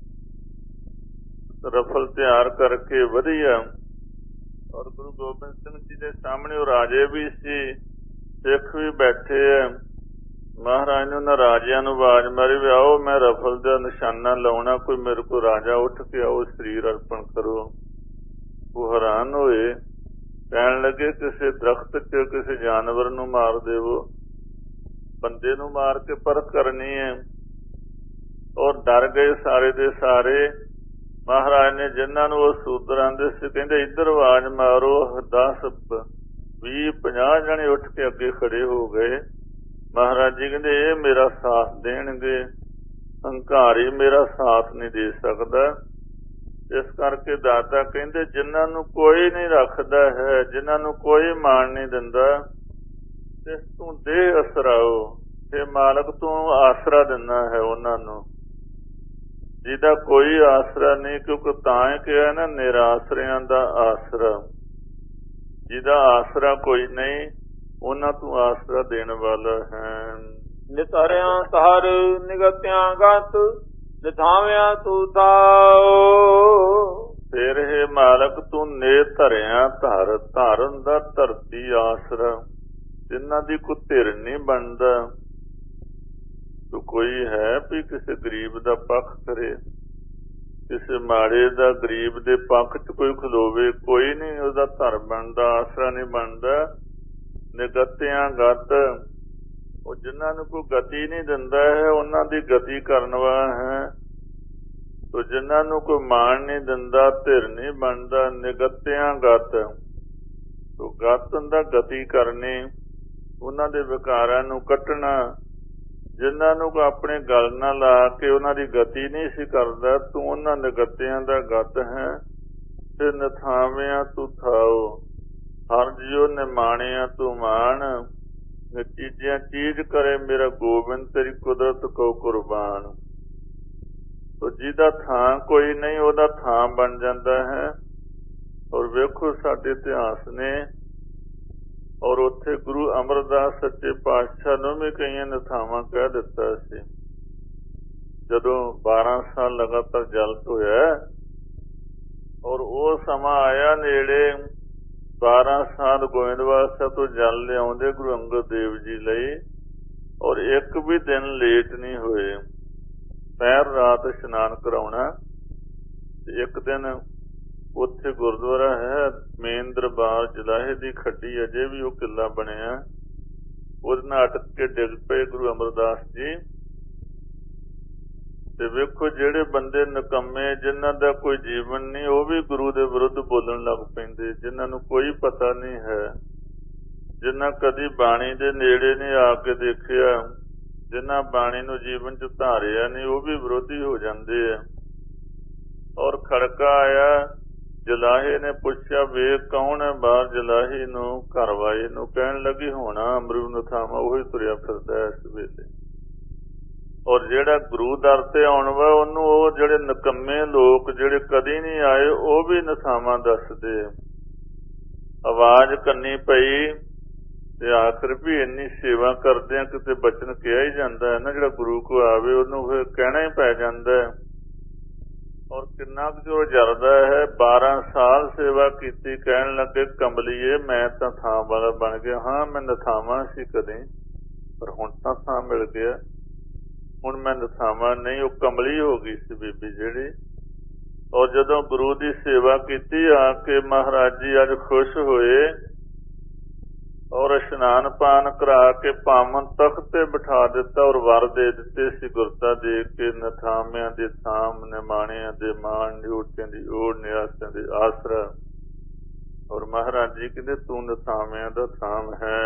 ਰਫਲ ਤਿਆਰ ਕਰਕੇ ਵਧੀਆ। ਔਰ ਗੁਰੂ ਗੋਬਿੰਦ ਸਿੰਘ ਜੀ ਦੇ ਸਾਹਮਣੇ ਉਹ ਰਾਜੇ ਵੀ ਸੀ, ਸਿੱਖ ਵੀ ਬੈਠੇ ਆ। ਮਹਾਰਾਜ ਨੇ ਉਹਨਾਂ ਰਾਜਿਆਂ ਨੂੰ ਆਵਾਜ਼ ਮਾਰੀ ਵੀ ਆਓ, ਮੈਂ ਰਫਲ ਦਾ ਨਿਸ਼ਾਨਾ ਲਾਉਣਾ, ਕੋਈ ਮੇਰੇ ਕੋਲ ਰਾਜਾ ਉੱਠ ਕੇ ਆਓ, ਸਰੀਰ ਅਰਪਣ ਕਰੋ। ਉਹ ਹੈਰਾਨ ਹੋਏ, ਕਹਿਣ ਲੱਗੇ ਕਿਸੇ ਦਰਖਤ 'ਚ ਕਿਸੇ ਜਾਨਵਰ ਨੂੰ ਮਾਰ ਦੇਵੋ, ਬੰਦੇ ਨੂੰ ਮਾਰ ਕੇ ਪਰਖ ਕਰਨੀ ਹੈ। ਔਰ ਡਰ ਗਏ ਸਾਰੇ ਦੇ ਸਾਰੇ। ਮਹਾਰਾਜ ਨੇ ਜਿਨ੍ਹਾਂ ਨੂੰ ਉਹ ਸੂਦਰ ਆਂਦੇ ਸੀ, ਕਹਿੰਦੇ ਇੱਧਰ ਆਵਾਜ਼ ਮਾਰੋ। 10, 20, 50 ਜਣੇ ਉੱਠ ਕੇ ਅੱਗੇ ਖੜੇ ਹੋ ਗਏ। ਮਹਾਰਾਜ ਜੀ ਕਹਿੰਦੇ ਇਹ ਮੇਰਾ ਸਾਥ ਦੇਣਗੇ, ਹੰਕਾਰੀ ਮੇਰਾ ਸਾਥ ਨਹੀਂ ਦੇ ਸਕਦਾ। ਇਸ ਕਰਕੇ ਦਾਤਾ ਕਹਿੰਦੇ ਜਿਨ੍ਹਾਂ ਨੂੰ ਕੋਈ ਨਹੀਂ ਰੱਖਦਾ ਹੈ, ਜਿਨ੍ਹਾਂ ਨੂੰ ਕੋਈ ਮਾਣ ਨਹੀਂ ਦਿੰਦਾ, ਇਸ ਤੂੰ ਦੇ ਅਸਰਾਓ। ਤੇ ਮਾਲਕ ਤੂੰ ਆਸਰਾ ਦਿੰਦਾ ਹੈ ਉਹਨਾਂ ਨੂੰ ਜਿਹਦਾ ਕੋਈ ਆਸਰਾ ਨਹੀਂ, ਕਿਉਂਕਿ ਤਾਂ ਹੀ ਕਿਹਾ ਨਾ ਨਿਰਾਸਰਿਆਂ ਦਾ ਆਸਰਾ। ਜਿਹਦਾ ਆਸਰਾ ਕੋਈ ਨਹੀਂ ਉਹਨਾਂ ਤੂੰ ਆਸਰਾ ਦੇਣ ਵਾਲਾ ਹੈ। ਨਿਤਾਰਿਆਂ ਤਾਰ ਨਿਗਤਿਆਂ ਗਤ ਨਿਥਾਵਿਆਂ ਤੂੰ ਥਾਓ। ਫਿਰ ਇਹ ਮਾਲਕ ਤੂੰ ਨੇ ਧਰਿਆ ਧਰ, ਧਰਨ ਦਾ ਧਰਤੀ ਆਸਰਾ, ਜਿਨ੍ਹਾਂ ਦੀ ਕੋਈ ਧਿਰ ਨਹੀਂ ਬਣਦਾ। ਤੂੰ ਕੋਈ ਹੈ ਵੀ ਕਿਸੇ ਗਰੀਬ ਦਾ ਪੱਖ ਕਰੇ, ਕਿਸੇ ਮਾੜੇ ਦਾ ਗਰੀਬ ਦੇ ਪੱਖ 'ਚ ਕੋਈ ਖਲੋਵੇ? ਕੋਈ ਨਹੀਂ ਉਹਦਾ ਧਰ ਬਣਦਾ, ਆਸਰਾ ਨਹੀਂ ਬਣਦਾ। ਨਿਗਤਿਆਂ ਗਤ, ਉਹ ਜਿਨ੍ਹਾਂ ਨੂੰ ਕੋਈ ਗਤੀ ਨਹੀਂ ਦਿੰਦਾ ਹੈ ਉਹਨਾਂ ਦੀ ਗਤੀ ਕਰਨ ਵਾਲਾ ਹੈ। ਤੋ ਜਿਨ੍ਹਾਂ ਨੂੰ ਕੋਈ ਮਾਣ ਨਹੀਂ ਦਿੰਦਾ, ਧਿਰ ਨਹੀਂ ਬਣਦਾ। ਨਿਗਤਿਆਂ ਗਤ, ਤੋ ਗਤ ਹੁੰਦਾ ਗਤੀ ਕਰਨੀ, ਉਹਨਾਂ ਦੇ ਵਿਕਾਰਾਂ ਨੂੰ ਕੱਟਣਾ। ਜਿਨ੍ਹਾਂ ਨੂੰ ਕੋਈ ਆਪਣੇ ਗਲ ਨਾਲ ਲਾ ਕੇ ਉਹਨਾਂ ਦੀ ਗਤੀ ਨਹੀਂ ਸੀ ਕਰਦਾ, ਤੂੰ ਉਹਨਾਂ ਨਿਗਤਿਆਂ ਦਾ ਗਤ ਹੈ। ਤੇ ਨਿਥਾਵਿਆਂ ਤੂੰ ਥਾਓ, ਹਰ ਜਿਉ ਨਿਮਾਣਿਆਂ ਤੂੰ ਮਾਣ। ਚੀਜ਼ਾਂ ਚੀਜ਼ ਕਰੇ ਮੇਰਾ ਗੋਬਿੰਦ, ਤੇਰੀ ਕੁਦਰਤ ਕੋ ਕੁਰਬਾਨ। ਤੋ ਜਿਹਦਾ ਥਾਂ ਕੋਈ ਨਹੀਂ ਉਹਦਾ ਥਾਂ ਬਣ ਜਾਂਦਾ ਹੈ। ਔਰ ਵੇਖੋ ਸਾਡੇ ਇਤਿਹਾਸ ਨੇ, ਔਰ ਉੱਥੇ ਗੁਰੂ ਅਮਰਦਾਸ ਸੱਚੇ ਪਾਤਸ਼ਾਹ ਨੂੰ ਵੀ ਕਈਆਂ ਨੇ ਥਾਵਾਂ ਕਹਿ ਦਿੱਤਾ ਸੀ। ਜਦੋਂ 12 ਸਾਲ ਲਗਾਤਾਰ ਜਲ ਹੋਇਆ, ਔਰ ਉਹ ਸਮਾਂ ਆਇਆ ਨੇੜੇ, 12 ਸਾਲ ਗੋਇੰਦਵਾਲ ਸਾਹਿਬ ਤੋਂ ਜਲ ਲਿਆਉਂਦੇ ਗੁਰੂ ਅੰਗਦ ਦੇਵ ਜੀ ਲਈ, ਔਰ ਇੱਕ ਵੀ ਦਿਨ ਲੇਟ ਨਹੀਂ ਹੋਏ। ਪੈਰ ਰਾਤ ਇਸ਼ਨਾਨ ਕਰਾਉਣਾ। ਇੱਕ ਦਿਨ ਉੱਥੇ ਗੁਰਦੁਆਰਾ ਹੈ ਮੇਨ ਦਰਬਾਰ ਜਲਾਹੇ ਦੀ ਖੱਡੀ, ਅਜੇ ਵੀ ਉਹ ਕਿਲਾ ਬਣਿਆ, ਉਹਦੇ ਨਾਲ ਅਟਕ ਕੇ ਡਿੱਗ ਪਏ ਗੁਰੂ ਅਮਰਦਾਸ ਜੀ। ਤੇ ਵੇਖੋ ਜਿਹੜੇ ਬੰਦੇ ਨਿਕੰਮੇ, ਜਿਨ੍ਹਾਂ ਦਾ ਕੋਈ ਜੀਵਨ ਨਹੀਂ, ਉਹ ਵੀ ਗੁਰੂ ਦੇ ਵਿਰੁੱਧ ਬੋਲਣ ਲੱਗ ਪੈਂਦੇ। ਜਿਨ੍ਹਾਂ ਨੂੰ ਕੋਈ ਪਤਾ ਨਹੀਂ ਹੈ, ਜਿਨ੍ਹਾਂ ਕਦੀ ਬਾਣੀ ਦੇ ਨੇੜੇ ਨਹੀਂ ਆ ਕੇ ਦੇਖਿਆ, ਜਿਨ੍ਹਾਂ ਬਾਣੀ ਨੂੰ ਜੀਵਨ 'ਚ ਧਾਰਿਆ ਨਹੀਂ, ਉਹ ਵੀ ਵਿਰੋਧੀ ਹੋ ਜਾਂਦੇ ਆ। ਔਰ ਖੜਕਾ ਆਇਆ, ਜਲਾਹੇ ਨੇ ਪੁੱਛਿਆ ਵੇਖ ਕੌਣ ਹੈ ਬਾਹਰ? ਜਲਾਹੀ ਨੂੰ ਘਰ ਵਾਏ ਨੂੰ ਕਹਿਣ ਲੱਗੀ ਹੋਣਾ ਅਮਰੂ ਨਥਾਵਾਂ, ਉਹੀ ਤੁਰਿਆ ਫਿਰਦਾ ਇਸ ਵੇਲੇ। ਔਰ ਜਿਹੜਾ ਗੁਰੂ ਦਰ ਤੇ ਆਉਣ ਵਾ ਉਹਨੂੰ ਉਹ ਜਿਹੜੇ ਨਿਕੰਮੇ ਲੋਕ ਜਿਹੜੇ ਕਦੀ ਨਹੀਂ ਆਏ, ਉਹ ਵੀ ਨਥਾਵਾਂ ਦੱਸਦੇ। ਆਵਾਜ਼ ਕੰਨੀ ਪਈ ਤੇ ਆਖਰ ਵੀ ਇੰਨੀ ਸੇਵਾ ਕਰਦੇ ਆ, ਕਿਤੇ ਬਚਨ ਕਿਹਾ ਹੀ ਜਾਂਦਾ ਹੈ ਨਾ, ਜਿਹੜਾ ਗੁਰੂ ਕੋ ਆਵੇ ਉਹਨੂੰ ਫਿਰ ਕਹਿਣਾ ਹੀ ਪੈ ਜਾਂਦਾ ਹੈ। ਔਰ ਕਿੰਨਾ ਕੁ ਜੋ ਜਰਦਾ ਹੈ, 12 ਸਾਲ ਸੇਵਾ ਕੀਤੀ, ਕਹਿਣ ਲੱਗੇ ਕੰਬਲੀਏ ਮੈਂ ਤਾਂ ਥਾਂ ਵਾਲਾ ਬਣ ਗਿਆ। ਹਾਂ ਮੈਂ ਨਥਾਵਾਂ ਸੀ ਕਦੇ, ਪਰ ਹੁਣ ਤਾਂ ਥਾਂ ਮਿਲ ਗਿਆ, ਹੁਣ ਮੈਂ ਨਥਾਵਾਂ ਨਹੀਂ, ਉਹ ਕੰਬਲੀ ਹੋ ਗਈ ਸੀ ਬੀਬੀ ਜਿਹੜੀ। ਔਰ ਜਦੋਂ ਗੁਰੂ ਦੀ ਸੇਵਾ ਕੀਤੀ ਆ ਕੇ ਮਹਾਰਾਜ ਜੀ ਅੱਜ ਖੁਸ਼ ਹੋਏ, ਔਰ ਇਸ਼ਨਾਨ ਪਾਨ ਕਰਾ ਕੇ ਪਾਵਨ ਤਖਤ ਤੇ ਬਿਠਾ ਦਿੱਤਾ, ਔਰ ਵਰ ਦੇ ਦਿੱਤੇ ਸੀ ਗੁਰਤਾ ਦੇ ਕੇ, ਨਥਾਮਿਆਂ ਦੇ ਥਾਮ, ਨਿਮਾਣਿਆਂ ਦੇ ਮਾਣ, ਨਿਊਟਿਆਂ ਦੀ ਓੜ, ਨਿਆਸਿਆਂ ਦੇ ਆਸਰਾ। ਔਰ ਮਹਾਰਾਜ ਜੀ ਕਹਿੰਦੇ ਤੂੰ ਨਥਾਮਿਆਂ ਦਾ ਥਾਮ ਹੈ।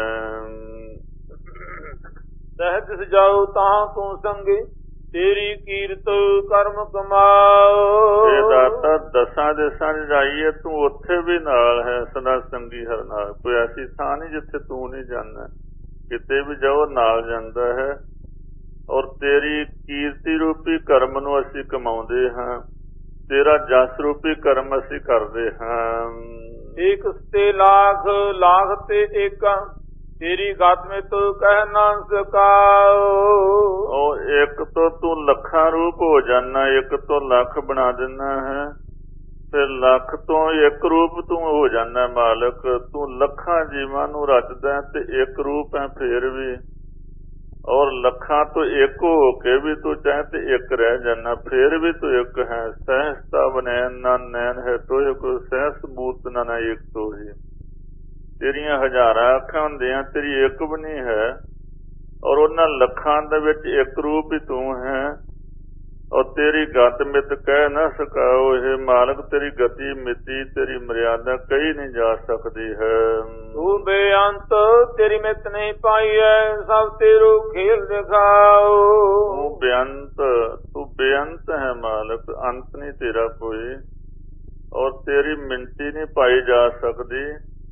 ਸਹਿਜ ਸਜਾਉ ਤਾਂ ਤੂੰ ਸੰਗੇ, ਤੇਰੀ ਕੀਰਤ ਕਰਮ ਕਮਾਓ। ਇਹ ਦਾਤਾ ਦਸਾਂ ਦੇਸਾਂ 'ਚ ਜਾਈਏ, ਤੂੰ ਉੱਥੇ ਵੀ ਨਾਲ ਹੈ, ਸਦਾ ਸੰਗੀ ਹਰ ਨਾਲ। ਕੋਈ ਐਸੀ ਥਾਂ ਨਹੀਂ ਜਿੱਥੇ ਤੂੰ ਨਹੀਂ ਜਾਂਦਾ, ਕਿਤੇ ਵੀ ਜਾਓ ਨਾਲ ਜਾਂਦਾ ਹੈ। ਔਰ ਤੇਰੀ ਕੀਰਤੀ ਰੂਪੀ ਕਰਮ ਨੂੰ ਅਸੀਂ ਕਮਾਉਂਦੇ ਹਾਂ, ਤੇਰਾ ਜਸ ਰੂਪੀ ਕਰਮ ਅਸੀਂ ਕਰਦੇ ਹਾਂ। ਇੱਕ ਤੇ ਲਾਖ, ਲਾਖ ਤੇ ਏਕਾ, ਤੇਰੀ ਗਤ ਮੇ ਤੂੰ ਕਹਿ ਨਾ ਸਕਾਓ। ਉਹ ਇੱਕ ਤੋਂ ਤੂੰ ਲੱਖਾਂ ਰੂਪ ਹੋ ਜਾਣਾ, ਇੱਕ ਤੋਂ ਲੱਖ ਬਣਾ ਦਿੰਦਾ ਹੈ, ਫਿਰ ਲੱਖ ਤੋਂ ਇੱਕ ਰੂਪ ਤੂੰ ਹੋ ਜਾਣਾ ਮਾਲਕ। ਤੂੰ ਲੱਖਾਂ ਜੀਵਾਂ ਨੂੰ ਰਚਦਾ ਤੇ ਇੱਕ ਰੂਪ ਹੈ ਫਿਰ ਵੀ, ਔਰ ਲੱਖਾਂ ਤੋਂ ਇੱਕ ਹੋ ਕੇ ਵੀ ਤੂੰ ਚਾਹੇ ਤੇ ਇੱਕ ਰਹਿ ਜਾਣਾ, ਫਿਰ ਵੀ ਤੂੰ ਇੱਕ ਹੈ। ਸਹਿਸਤਾ ਬਨੈਨ ਨਾ ਨੈਣ ਹੈ ਤੋਏ, ਕੋਈ ਸਹਿਸ ਮੂਰਤ ਨਾ ਇੱਕ ਤੋ ਹੀ। ਤੇਰੀਆਂ ਹਜ਼ਾਰਾਂ ਅੱਖਾਂ ਹੁੰਦੀਆਂ, ਤੇਰੀ ਇੱਕ ਵੀ ਨਹੀਂ ਹੈ, ਔਰ ਉਹਨਾਂ ਲੱਖਾਂ ਦੇ ਵਿੱਚ ਇੱਕ ਰੂਪ ਹੀ ਤੂੰ ਹੈ। ਔਰ ਤੇਰੀ ਗਤ ਮਿਤ ਕਹਿ ਨਾ ਸਕਾਓ। ਇਹ ਮਾਲਕ ਤੇਰੀ ਗਤੀ ਮਿਤੀ ਤੇਰੀ ਮਰਿਆਦਾ ਕਹੀ ਨਹੀਂ ਜਾ ਸਕਦੀ ਹੈ। ਤੂੰ ਬੇਅੰਤ ਤੇਰੀ ਮਿਤ ਨਹੀਂ ਪਾਈ ਹੈ, ਸਭ ਤੇਰੋ ਖੇਲ ਦਿਖਾਓ। ਤੂੰ ਬੇਅੰਤ ਹੈ ਮਾਲਕ, ਅੰਤ ਨਹੀਂ ਤੇਰਾ ਕੋਈ, ਔਰ ਤੇਰੀ ਮਿੰਤੀ ਨਹੀਂ ਪਾਈ ਜਾ ਸਕਦੀ,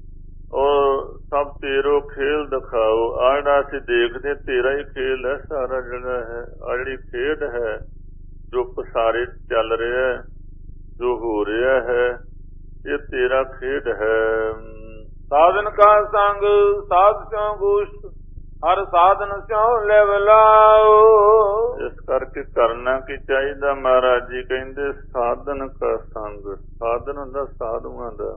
ਔਰ ਸਭ ਤੇਰੋ ਖੇਲ ਦਿਖਾਓ। ਆ ਜਿਹੜਾ ਅਸੀਂ ਦੇਖਦੇ ਤੇਰਾ ਹੀ ਖੇਲ ਹੈ ਸਾਰਾ, ਜਿਹੜਾ ਹੈ ਆ ਜਿਹੜੀ ਖੇਡ ਹੈ ਜੋ ਪਸਾਰੇ ਚੱਲ ਰਿਹਾ ਹੈ, ਜੋ ਹੋ ਰਿਹਾ ਹੈ, ਇਹ ਤੇਰਾ ਖੇਡ ਹੈ। ਸਾਧਨ ਕਾ ਸੰਗ ਸਾਧ ਸਿਉ ਗੋਸ਼ਟ, ਹਰ ਸਾਧਨ ਸਿਉ ਲਿਵ ਲਾਓ। ਇਸ ਕਰਕੇ ਕਰਨਾ ਕੀ ਚਾਹੀਦਾ? ਮਹਾਰਾਜ ਜੀ ਕਹਿੰਦੇ ਸਾਧਨ ਕਾ ਸੰਗ, ਸਾਧਨ ਹੁੰਦਾ ਸਾਧੂਆਂ ਦਾ,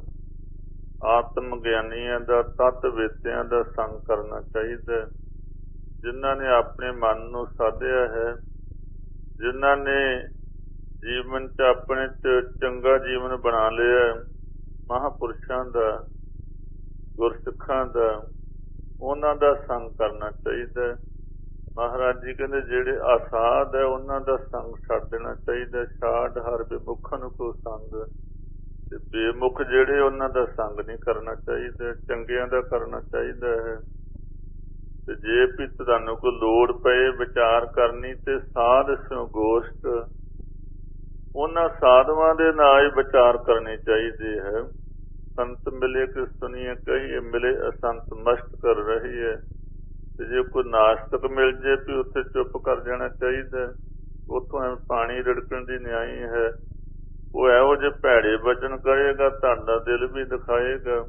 ਆਤਮ ਗਿਆਨੀਆਂ ਦਾ, ਤਤ ਵੇਤਿਆਂ ਦਾ ਸੰਗ ਕਰਨਾ ਚਾਹੀਦਾ, ਜਿਨ੍ਹਾਂ ਨੇ ਆਪਣੇ ਮਨ ਨੂੰ ਸਾਧਿਆ ਹੈ, ਜਿਨ੍ਹਾਂ ਨੇ ਜੀਵਨ 'ਚ ਆਪਣੇ 'ਚ ਚੰਗਾ ਜੀਵਨ ਬਣਾ ਲਿਆ, ਮਹਾਂਪੁਰਸ਼ਾਂ ਦਾ, ਗੁਰਸਿੱਖਾਂ ਦਾ, ਉਹਨਾਂ ਦਾ ਸੰਗ ਕਰਨਾ ਚਾਹੀਦਾ। ਮਹਾਰਾਜ ਜੀ ਕਹਿੰਦੇ ਜਿਹੜੇ ਅਸਾਧ ਹੈ ਉਹਨਾਂ ਦਾ ਸੰਗ ਛੱਡ ਦੇਣਾ ਚਾਹੀਦਾ। ਛਾੜ ਹਰ ਬੇਮੁੱਖਾਂ ਕੋ ਸੰਗ, ਤੇ ਬੇਮੁੱਖ ਜਿਹੜੇ ਉਹਨਾਂ ਦਾ ਸੰਗ ਨਹੀਂ ਕਰਨਾ ਚਾਹੀਦਾ, ਚੰਗਿਆਂ ਦਾ ਕਰਨਾ ਚਾਹੀਦਾ ਹੈ। ਤੇ ਜੇ ਵੀ ਤੁਹਾਨੂੰ ਕੋਈ ਲੋੜ ਪਏ ਵਿਚਾਰ ਕਰਨੀ ਤੇ ਸਾਧ ਸਿਉ ਗੋਸ਼ਟ, ਉਹਨਾਂ ਸਾਧੂਆਂ ਦੇ ਨਾਲ ਹੀ ਵਿਚਾਰ ਕਰਨੀ ਚਾਹੀਦੀ ਹੈ। ਸੰਤ ਮਿਲੇ ਕਿ ਸੁਣੀਏ ਕਹੀਏ, ਮਿਲੇ ਅਸੰਤ ਮਸਤ ਕਰ ਰਹੀ ਹੈ। ਤੇ ਜੇ ਕੋਈ ਨਾਸਤਕ ਮਿਲ ਜੇ ਵੀ ਉੱਥੇ ਚੁੱਪ ਕਰ ਜਾਣਾ ਚਾਹੀਦਾ, ਉੱਥੋਂ ਐਵੇਂ ਪਾਣੀ ਰਿੜਕਣ ਦੀ ਨਿਆਈ ਹੈ। ਉਹ ਇਹੋ ਜਿਹੇ ਭੈੜੇ ਬਚਨ ਕਰੇਗਾ, ਤੁਹਾਡਾ ਦਿਲ ਵੀ ਦਿਖਾਏਗਾ।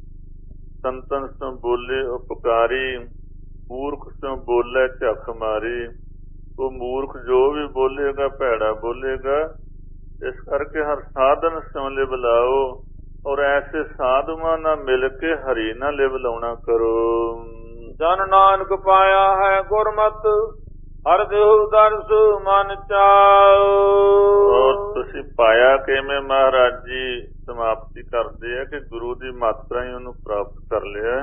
ਸੰਤਨ ਸੋ ਬੋਲੇ ਉਪਕਾਰੀ, ਮੂਰਖ ਸੋ ਬੋਲੇ ਝੱਖ ਮਾਰੀ। ਉਹ ਮੂਰਖ ਜੋ ਵੀ ਬੋਲੇਗਾ ਭੈੜਾ ਬੋਲੇਗਾ। ਇਸ ਕਰਕੇ ਹਰ ਸਾਧਨ ਸਿਉ ਲਿਵ ਲਾਓ, ਔਰ ਐਸੇ ਸਾਧੂਆਂ ਨਾਲ ਮਿਲ ਕੇ ਹਰੀ ਨਾਲ ਲਿਵ ਲਾਉਣਾ ਕਰੋ। ਜਨ ਨਾਨਕ ਪਾਇਆ ਹੈ ਗੁਰਮਤਿ, ਹਰ ਦੇਹੁ ਦਰਸ ਮਨ ਚਾਓ। ਔਰ ਤੁਸੀਂ ਪਾਇਆ ਕਿਵੇਂ? ਮਹਾਰਾਜ ਜੀ ਸਮਾਪਤੀ ਕਰਦੇ ਆ ਕਿ ਗੁਰੂ ਦੀ ਮਾਤਰਾ ਹੀ ਉਹਨੂੰ ਪ੍ਰਾਪਤ ਕਰ ਲਿਆ।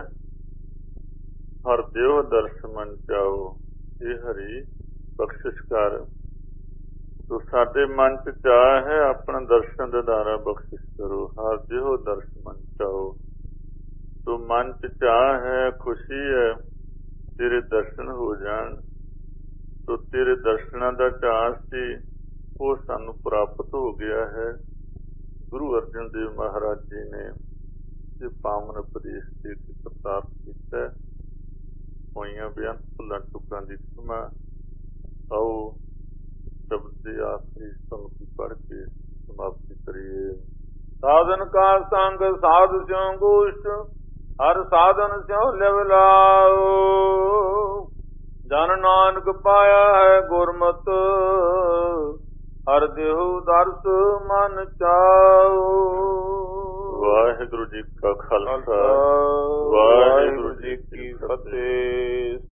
ਹਰ ਦੇਹੁ ਦਰਸ ਮਨ ਚਾਓ, ਇਹ ਹਰੀ ਬਖਸ਼ਿਸ਼ ਕਰ। ਤੋ ਸਾਡੇ ਮਨ 'ਚ ਚਾਹ ਹੈ ਆਪਣਾ ਦਰਸ਼ਨ ਦਿਦਾਰਾ ਬਖਸ਼ਿਸ਼ ਕਰੋ। ਹਰ ਦੇਹੁ ਦਰਸ ਮਨ ਚਾਓ। ਤੋ ਮਨ 'ਚ ਚਾਹ ਹੈ, ਖੁਸ਼ੀ ਹੈ ਤੇਰੇ ਦਰਸ਼ਨ ਹੋ ਜਾਣ। ਤੋ ਤੇਰੇ ਦਰਸ਼ਨਾਂ ਦਾ ਚਾਅ ਸੀ, ਉਹ ਸਾਨੂੰ ਪ੍ਰਾਪਤ ਹੋ ਗਿਆ ਹੈ। ਗੁਰੂ ਅਰਜਨ ਦੇਵ ਮਹਾਰਾਜ ਜੀ ਨੇ ਇਹ ਪਾਵਨ ਉਪਦੇਸ਼ ਦੇ ਕੇ ਪ੍ਰਤਾਪ ਕੀਤਾ। ਹੋਈਆਂ ਬੇਅੰਤ ਭੁੱਲਾਂ ਚੁੱਕਾਂ ਦੀ ਖਿਮਾ। ਆਓ ਸ਼ਬਦ ਦੀ ਆਖਰੀ ਸੰਗਤੀ ਪੜ੍ਹ ਕੇ ਸਮਾਪਤੀ ਕਰੀਏ। ਸਾਧਨ ਕਾ ਸੰਗ ਸਾਧ ਸਿਉ ਗੋਸ਼ਟ, ਹਰ ਸਾਧਨ ਸਿਉ ਲਿਵ ਲਾਓ। ਜਨ ਨਾਨਕ ਪਾਇਆ ਹੈ ਗੁਰਮਤਿ, ਹਰ ਦੇਹੁ ਦਰਸ ਮਨ ਚਾਓ। ਵਾਹਿਗੁਰੂ ਜੀ ਕਾ ਖਾਲਸਾ, ਵਾਹਿਗੁਰੂ ਜੀ ਕੀ ਫਤਿਹ।